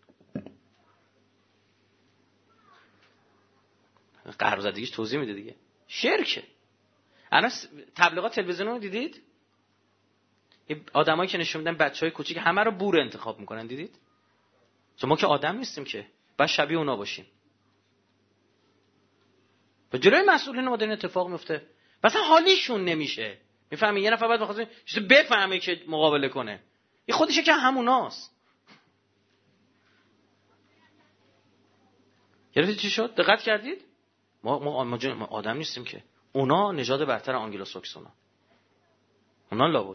غرب زدگیش توضیح میده دیگه. شرکه. الان تبلیغات تلویزیون رو دیدید؟ آدمایی که نشون میدن بچهای کوچیک همه رو بور انتخاب میکنن، دیدید؟ چون ما که آدم نیستیم که، باید شبیه اونا باشیم. و جلوی مسئولین ما دارین اتفاق میفته. مثلا حالیشون نمیشه. میفهمی یه نفر باید بخواد چیزی بفهمه که مقابله کنه. این خودشه که هموناست. گرفتید چی شد؟ دقت کردید؟ ما ما, ما آدم نیستیم که. اونا نژاد برتر آنگلوساکسونا. اونا لابد.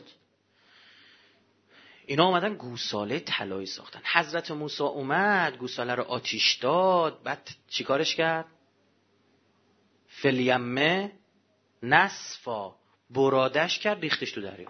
اینا اومدن گوساله طلایی ساختن. حضرت موسی اومد گوساله رو آتیش داد، بعد چیکارش کرد؟ فلیمه نصفا، برادش کرد، ریختش تو دریا.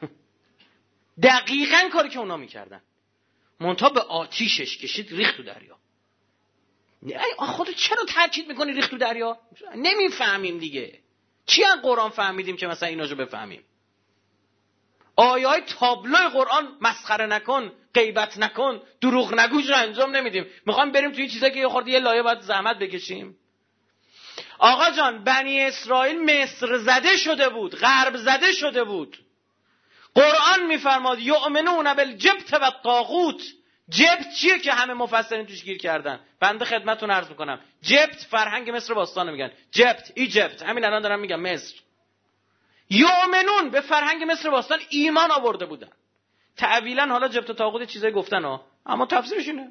دقیقاً کاری که اونا میکردن. منتها به آتیشش کشید، ریخت تو دریا. ای خودت چرا تاکید میکنی ریخت تو دریا؟ نمیفهمیم دیگه. چی از قرآن فهمیدیم که مثلا ایناشو بفهمیم؟ آیه های تابلوی قرآن مسخره نکن، غیبت نکن، دروغ نگوش رو انجام نمیدیم. میخوام بریم توی چیزایی که یه خورده یه لایه باید زحمت بکشیم. آقا جان، بنی اسرائیل مصر زده شده بود، غرب زده شده بود. قرآن میفرماد یؤمنون بالجبت و الطاغوت. جبت چیه که همه مفسرین توش گیر کردن؟ بنده خدمتتون عرض میکنم، جبت فرهنگ مصر باستان میگن. جبت، ایجپت، همین الان دارم میگم مصر. یؤمنون به فرهنگ مصر باستان ایمان آورده بودن. تعویلا حالا جبت و طاغوت چیزایی گفتن ها، اما تفسیرش اینه.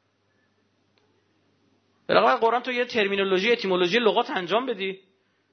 بالاخره قرآن تو یه ترمینولوژی، اتیمولوژی لغات انجام بدی.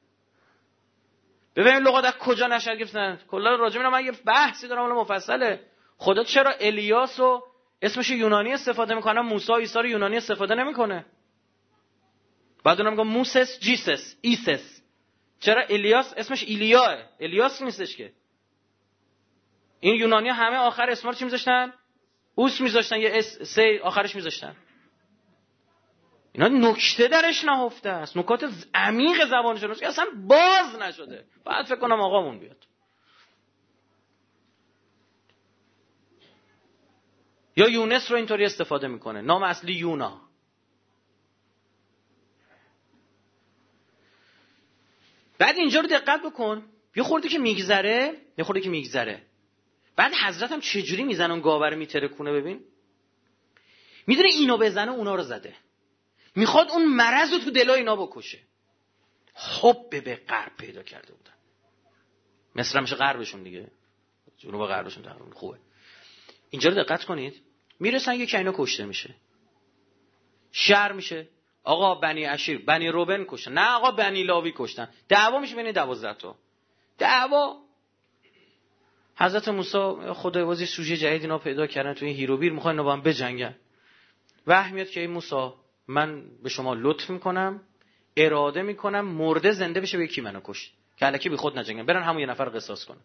ببین لغات از کجا نشأت گرفتن. کلا راجع به من یه بحثی دارم اون مفصله. خدا چرا الیاسو اسمش یونانی استفاده میکنه، موسی عیسی رو یونانی استفاده نمیکنه؟ بعد اونم میگم موسس جیسس ایسس. چرا الیاس اسمش ایلیاه؟ الیاس نیستش که. این یونانی همه آخر اسم رو چی میذاشتن؟ اوس میذاشتن، یه اس سی آخرش میذاشتن. اینا نکته درش نهفته است، نکات عمیق زبان شناسی اصلا باز نشده. بعد فکر کنم آقامون بیاد. یا یونس رو اینطوری استفاده میکنه، نام اصلی یونا. بعد اینجا رو دقت بکن، یه خورده که میگذره یه خورده که میگذره بعد حضرت هم چجوری میزنه اون گاوه رو میترکونه. ببین میدونه اینو بزنه اونا رو زده، میخواد اون مرض رو تو دلای اینا بکشه. حب به غرب پیدا کرده بودن. مصر میشه غربشون دیگه، جنوب غربشون تقریبا خوبه. اینجا رو دقت کنید، میرسن یکی اینا کشته میشه، شر میشه. آقا بنی عشیر، بنی روبن کشتن، نه آقا بنی لاوی کشتن. دعوا میشه بین دوازده تا. دعوا. حضرت موسی خدای وازی سوژه جدید اینا پیدا کردن تو این هیروبیر، میخوان اینا با هم بجنگن. وحی میاد که ای موسی من به شما لطف میکنم، اراده میکنم مرده زنده بشه به یکی منو کشت که الکی بی خود نجنگن، برن همون یه نفر قصاص کنن.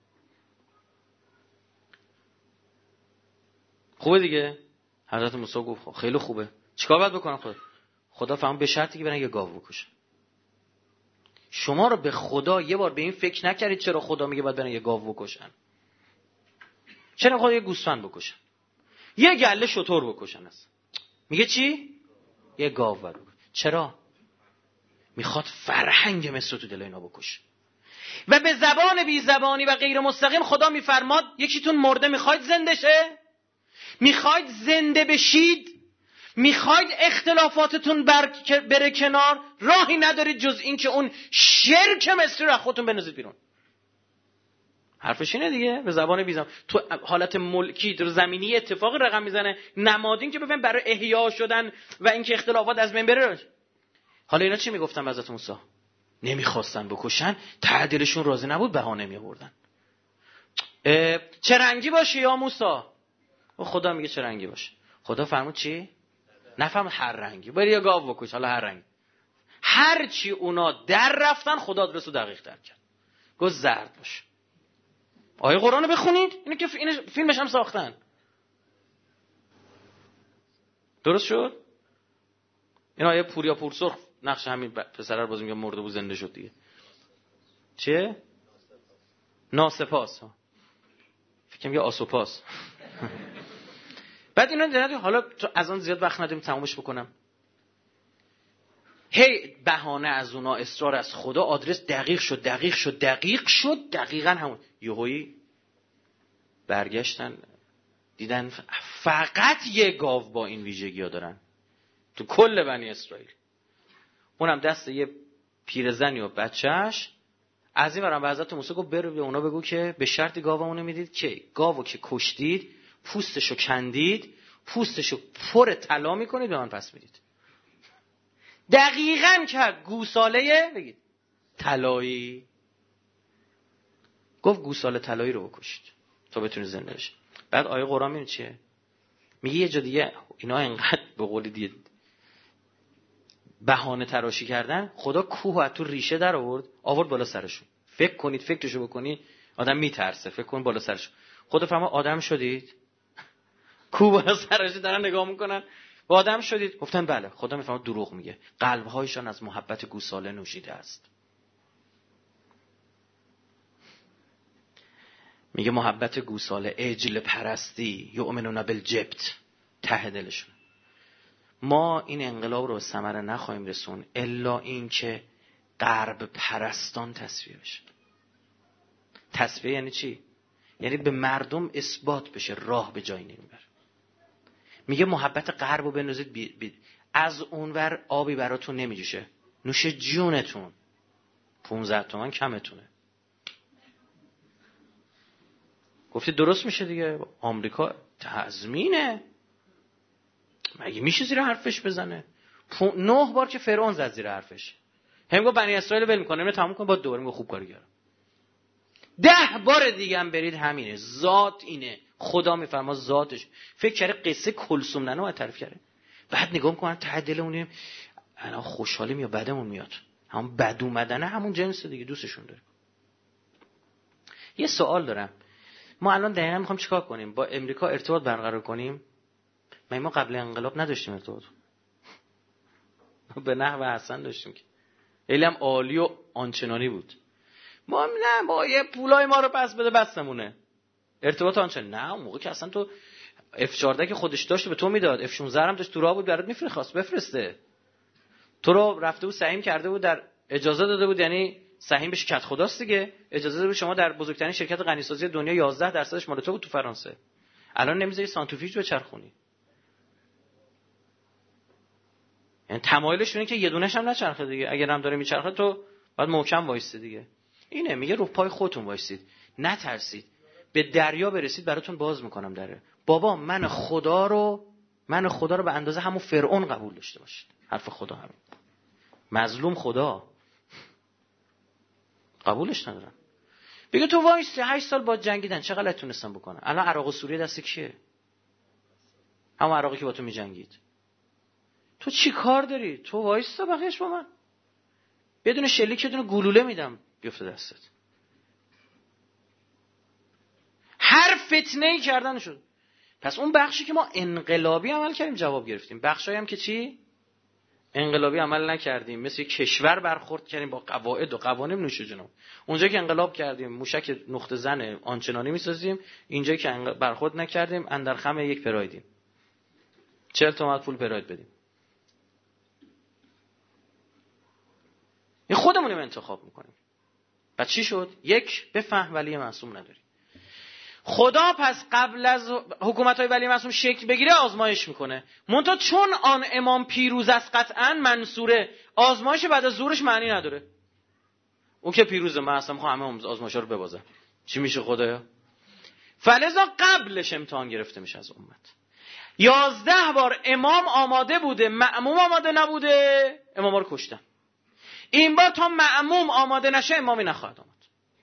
خوبه دیگه. حضرت موسی گفت خیلی خوبه، چیکار باید بکنم؟ خدا خدا فهم به شرطی که برن یه گاو بکشن. شما رو به خدا یه بار به این فکر نکردید چرا خدا میگه باید برن یه گاو بکشن؟ چرا نمیخواد یه گوسفند بکشن؟ یه گله شتر بکشن اصلا. میگه چی؟ یه گاو بکشن. چرا؟ میخواد فرهنگ مصر تو دل اینا بکشه. و به زبان بی زبانی و غیر مستقیم خدا میفرماد یکیتون مرده میخواید زنده شه؟ میخواید زنده بشید؟ میخواید اختلافاتتون بره کنار؟ راهی ندارید جز این که اون شرک مصری رو خودتون بنازید بیرون. حرفش اینه دیگه، به زبان بی زبان. تو حالت ملکی تو زمینی اتفاقی رقم میزنه، نمادین که ببین برای احیا شدن و اینکه اختلافات از بین بره. حالا اینا چی میگفتن به حضرت موسی؟ نمیخواستن بکشن، ته دلشون راضی نبود، بهانه میآوردن. چه رنگی باشه یا موسی؟ و خدا میگه چه رنگی باشه. خدا فرمود چی؟ نفهمید هر رنگی. بری یا گاو بکش، حالا هر رنگی. هر چی اونا در رفتن خدا درست و دقیق در کرد. گفت زرد باشه. آیه قرآن رو بخونید، اینو که این فیلمش هم ساختن. درست شد؟ این آیه پوریا پورسرخ نقش همین پسر رو بازی میگه مرده بود زنده شد دیگه. چه؟ ناسپاس. فکر کنم یه آسوپاس. بعد اینا دیدن حالا از آن زیاد وقت نداریم تمومش بکنم. هی بهانه از اونا، اصرار از خدا، آدرس دقیق شد دقیق شد دقیق شد دقیقاً همون. یهویی برگشتن دیدن فقط یه گاو با این ویژگی‌ها دارن تو کل بنی اسرائیل. اونم دست یه پیرزنی و بچهش. از این برام به حضرت موسی گفت برو به اونا بگو که به شرطی گاومونو میدید که گاوو که کشتید پوستشو کندید، پوستشو پر طلا میکنید به من پس میدید. دقیقاً که گوساله بگید طلایی. گفت گوساله طلایی رو بکشید تا بتونید زنده بشید. بعد آیه قرآن میگه چیه؟ میگه یه جا دیگه اینا انقدر به قولی دیگه بهانه تراشی کردن، خدا کوه از تو ریشه در آورد آورد بالا سرشون. فکر کنید فکرشو بکنی آدم میترسه. فکر کن بالا سرشون. خدا فرما آدم شدید؟ کوه بالا سرش دارن نگاه میکنن. با آدم شدید؟ گفتن بله. خدا میفهمه دروغ میگه. قلبهایشان از محبت گوساله نوشیده است. میگه محبت گوساله، عجل پرستی، یؤمنون بالجبت ته دلشون. ما این انقلاب رو به ثمره نخواهیم رسون الا این که غرب پرستان تصفیه بشه. تصفیه یعنی چی؟ یعنی به مردم اثبات بشه راه به جایی نمیبره. میگه محبت غرب رو بنوزید بی بی. از اونور آبی براتون نمیجوشه، نوش جونتون، پونزده تومن کمتونه. گفتی درست میشه دیگه. آمریکا تضمینه، مگه میشه زیر حرفش بزنه؟ نه بار که فرعون زد زیر حرفش. هم گفت بنی اسرائیل ول میکنه، اینو تموم کن با دوباره میگه خوب کاری کردم. ده بار دیگه هم برید همینه. ذات اینه. خدا میفرما ذاتش. فکر کرده قصه کلثوم ننه رو تعریف کرده. بعد نگاه میکنن ته دلمون انا خوشحالیم یا بدمون میاد. همون بد اومدنه همون جنس دیگه، دوستشون داره. یه سوال دارم. ما الان دقیقاً میخوام چیکار کنیم؟ با امریکا ارتباط برقرار کنیم؟ ما ما قبل انقلاب نداشتیم ارتباط. به نحو حسن داشتیم که خیلی هم عالی و آنچنانی بود. ما نه با یه پولای ما رو پس بده بسمونه. ارتباط آنچنان نه. اون موقع که اصلا تو اف چهارده که خودش داشت به تو میداد، اف شانزده هم داشت تو راه بود برات میفرست بفرسته. تو رو رفته بود سهیم کرده بود، در اجازه داده بود، یعنی سهیم بشه کت خداست دیگه. اجازه داده بود شما در بزرگترین شرکت غنیسازی دنیا یازده درصدش مال تو بود تو فرانسه. الان نمیذاری سانتریفیوژ بچرخونی. یعنی تمایلش اینه که یه دونه‌ش هم نچرخه دیگه. اگر هم داره میچرخه تو باید محکم وایسید دیگه. اینه میگه رو پای خودتون وایسید، نترسید، به دریا برسید براتون باز میکنم دره. بابا من خدا رو من خدا رو به اندازه همون فرعون قبول داشته باشید. حرف خدا همین. مظلوم خدا قبولش ندارن. بگه تو وایس هشت سال با جنگیدن چه غلطی تونستن بکنن؟ الان عراق و سوریه دست کیه؟ همون عراقی که با تو میجنگید. تو چی کار داری؟ تو وایسا بقیه‌اش با من. بدون شلیک یه دونه گلوله میدم بیفته دستت. هر فتنه‌ای کردن شد. پس اون بخشی که ما انقلابی عمل کردیم جواب گرفتیم. بخشایی هم که چی؟ انقلابی عمل نکردیم، مثل کشور برخورد کردیم با قواعد و قوانین نوش جونم. اونجا که انقلاب کردیم موشک نقطه زن آنچنانی میسازیم، اینجا که برخورد نکردیم اندر خم یک پرایدیم. چهل تومن پول پراید بدیم. این خودمونیم انتخاب میکنیم. بعد چی شد؟ یک، بفهم ولی معصوم نداری. خدا پس قبل از حکومت‌های ولی معصوم شکل بگیره آزمایش میکنه. منتها چون آن امام پیروز است قطعاً منصوره، آزمایش بعد از ظهورش معنی نداره. اون که پیروزه، من اصلا میخوام همه آزمایش‌ها رو ببازم. چی میشه خدایا؟ فلذا قبلش امتحان گرفته میشه از امت. یازده بار امام آماده بوده، مأموم آماده نبوده، اماما رو کشتن. این بار تا مأموم آماده نشه امامی نخواهد آمد.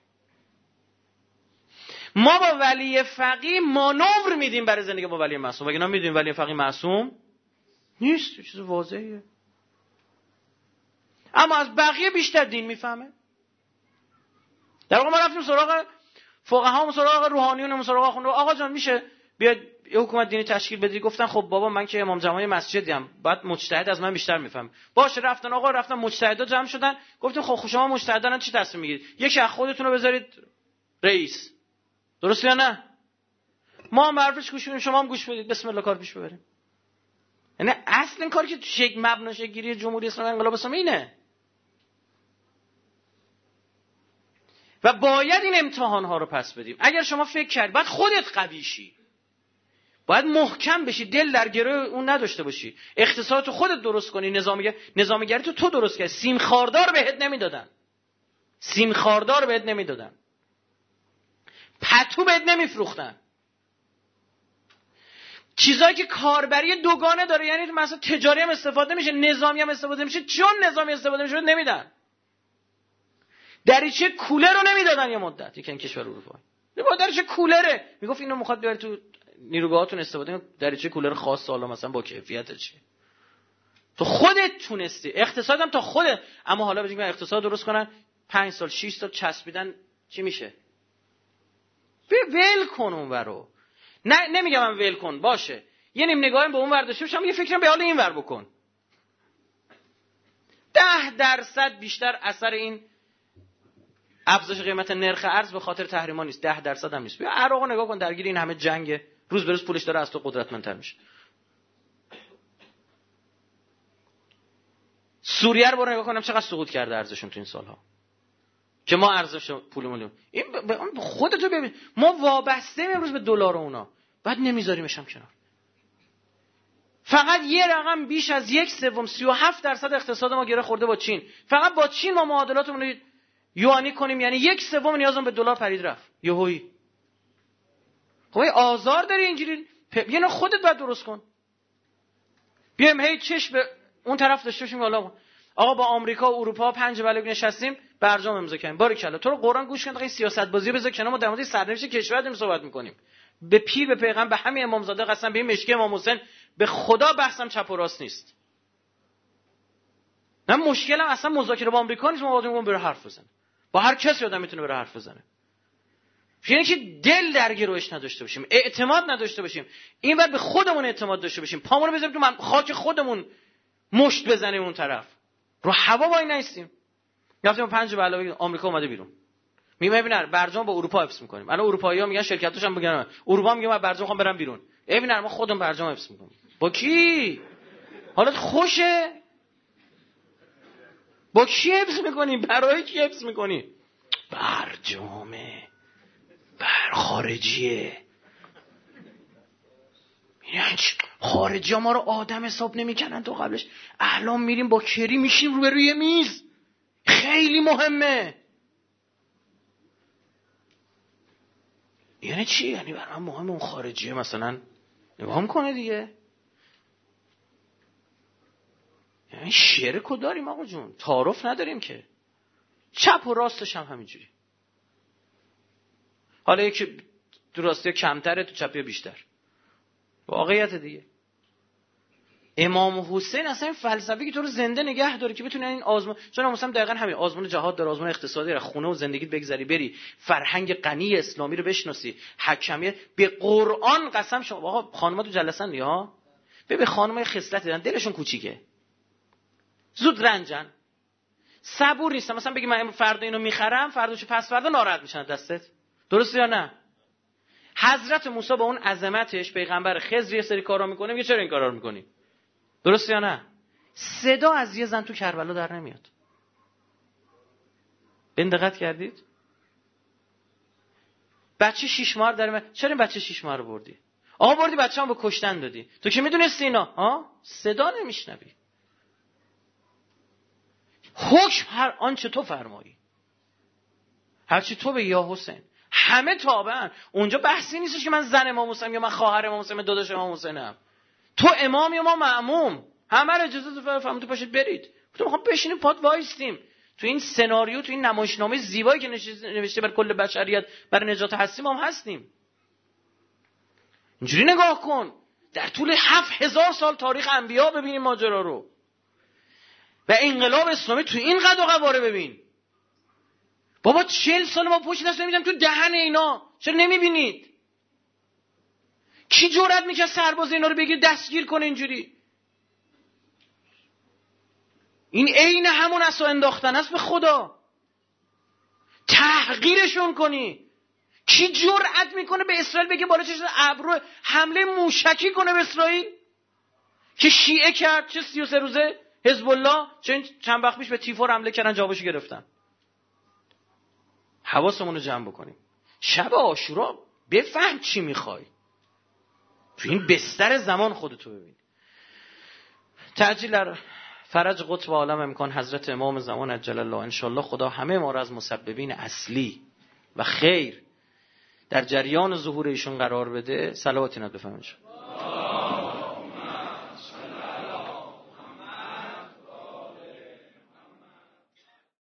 ما با ولی فقیه مانور میدیم برای زندگی با ولی معصوم. وگرنه میدونیم ولی فقیه معصوم نیست، چیز واضحه. اما از بقیه بیشتر دین میفهمه. در واقع ما رفتیم سراغ فقها، سراغ روحانیون، سراغ آخوند. آقا جان میشه بیاد یه حکومت دینی تشکیل بدی؟ گفتن خب بابا من که امام جمعه مسجدیم، بعد مجتهد از من بیشتر میفهم. باشه رفتن آقا، رفتن مجتهدا جمع شدن، گفتیم خب شما مجتهدان چی تصمیم میگیرید؟ یکی از خودتون رو بذارید رئیس، درست یا نه؟ ما هم حرفش گوش بدیم، شما هم گوش بدید، بسم الله کار پیش ببریم. یعنی اصل این کاری که تو شک مبنا شکل گیری جمهوری اسلامی انقلاب اسلامی اینه. و باید این امتحان ها رو پس بدیم. اگر شما فکر کرد بعد خودت قوی شی، باید محکم بشی، دل در گروه اون نداشته باشی، اقتصاد خودت درست کنی، نظامیگر نظامیگری تو تو درست کنی. سیم خاردار بهت نمیدادن، سیم خاردار بهت نمیدادن، پتو بهت نمیفروختن. چیزایی که کاربری دوگانه داره، یعنی مثلا تجاری هم استفاده میشه، نظامی هم استفاده میشه، چون نظامی استفاده میشه نمیدن. دریچه کولر رو نمیدادن یه مدت، یکی این کشور اروپا با دریچه کولره میگفت اینو میخواد بیاره تو نیروگاهاتون استفاده کنید، دریچه کولر خاص حالا مثلا با کیفیت چی. تو خودت تونستی، اقتصادم تا خودت. اما حالا بگیم اقتصاد درست کنن، پنج سال شش سال چسبیدن، چی میشه؟ ول کن اون ورو. نه نمیگم من ول کن، باشه یه نیم نگاهی به اون ور داشته باشم، یه فکرم به حال این ور بکن. ده درصد بیشتر اثر این افزایش قیمت نرخ ارز به خاطر تحریما نیست، ده درصد هم نیست. بیا عراقو نگاه کن، درگیر این همه جنگ، روز به روز پولش داره از تو قدرتمندتر میشه. سوریه رو برو نگاه کنم چقدر سقوط کرده ارزششون تو این سالها، که ما ارزش پولمون این ب... خودتو ببین، ما وابسته امروز به دلار و اونا، بعد نمیذاریمش هم کنار. فقط یه رقم بیش از یک سوم سی و هفت درصد اقتصاد ما گره خورده با چین. فقط با چین ما معادلاتمون رو یوانی کنیم، یعنی یک سوم نیازمون به دلار پرید رفت یهویی. خب آزار داری اینجوری، یعنی خودت باید درست کن. بیایم هی چش به اون طرف داشته باشیم، والا آقا با آمریکا و اروپا پنج بلوک نشستیم برجام امضا کردیم، باریکلا تو رو قرآن گوش کن، سیاست بازی بذار کنار، ما در مورد سرنوشت کشور داریم صحبت میکنیم. به پیر به پیغمبر به همین امامزاده قسم، به این مشکی امام حسین، به خدا بحثم چپ و راست نیست. من مشکلم اصلا مذاکره با آمریکا نیست، ما باید بره حرف بزنه، با هر کسی آدم میتونه بره حرف بزنه. یعنی که دل در گروش نداشته باشیم، اعتماد نداشته باشیم، این بعد به خودمون اعتماد داشته باشیم، پامونو بذاریم تو خاک خودمون مشت بزنیم اون طرف، رو هوا وای نیستیم. رفتیم پنج به علاوه آمریکا اومده بیرون، میگم ببین برجام با اروپا حفظ میکنیم. الان اروپایی‌ها میگن شرکتاش هم بگن، اروپا میگه من برجام میخوام برم بیرون. ببین ما خودمون برجام حفظ میکنیم. با کی؟ حالت خوشه؟ با کی حفظ میکنی؟ برای کی حفظ میکنی؟ برجامه، بر خارجیه. یعنی خارجی ها ما رو آدم حساب نمیکنن تو قبلش، الان میریم با کری میشیم روی روی میز. خیلی مهمه. یعنی چی؟ یعنی برای من مهمه اون خارجیه مثلا نگاه کنه دیگه. یعنی شرکو داریم آقا جون، تعارف نداریم که. چپ و راستش هم همینجوری. حالا یکی تو راستی کمتره، تو چپی بیشتر. واقعیت دیگه. امام حسین اصلا این فلسفی که تو رو زنده نگه داره که بتونه این آزمون، چون امام حسین دقیقاً همین آزمون جهاد داره، آزمون اقتصادی داره، خونه و زندگیت بگذری بری فرهنگ غنی اسلامی رو بشناسی، حکمیت به قرآن قسم. شما آقا خانم‌ها تو جلسن دیگه ها، ببین خانم‌های خصلت دارن، دلشون کوچیکه، زود رنجن، صبور نیستن. مثلا بگی من فردا اینو میخرم، فرداش پس فردا ناراحت میشن دستت. درسته یا نه؟ حضرت موسی با اون عظمتش پیغمبر خضر یه سری کارا میکنه، میگه چرا این کارا رو میکنی؟ درسته یا نه؟ صدا از یه زن تو کربلا در نمیاد. به این دقت کردید؟ بچه شیش ماه داره، چرا این بچه شیش ماه رو بردی؟ آقا بردی بچه‌مو به کشتن دادی. تو که میدونستی اینا؟ ها؟ صدا نمیشنوی. حکم هر آنچه تو فرمایی، هرچی تو به یا حسین. همه تابعن. اونجا بحثی نیستش که من زن امام حسین یا من خواهر امام حسین، من داداش امام حسینم. تو امام یا ما مأموم. همه رو اجازه فرمودید پاشید برید. تو میخوام بشینیم پات وایستیم. تو این سناریو، تو این نمایشنامه زیبایی که نوشته بر کل بشریت برای نجات هستیم هم هستیم. اینجوری نگاه کن. در طول هفت هزار سال تاریخ انبیا ببینیم ماجرا رو. و انقلاب اسلامی تو این قد و قواره ببین. بابا چهل سال ما پشت دست نمیدم تو دهن اینا. چرا نمیبینید؟ کی جرأت میکنه سرباز اینا رو بگیر دستگیر کنه اینجوری؟ این عین همون عصا انداختن است به خدا. تحقیرشون کنی. کی جرأت میکنه به اسرائیل بگه بالا چشم ابرو حمله موشکی کنه به اسرائیل؟ که شیعه کرد چه سی و سه روزه حزب الله چه چند وقت پیش به تیفور حمله کردن جوابشو گرفتن. حواسمون رو جمع بکنیم. شب عاشورا بفهم چی میخوای. تو این بستر زمان خودتو ببین. تعجیل فرج قطب عالم امکان حضرت امام زمان عجل الله انشالله خدا همه ما را از مسببین اصلی و خیر در جریان ظهور ایشون قرار بده. صلوات اینا بفرمایید.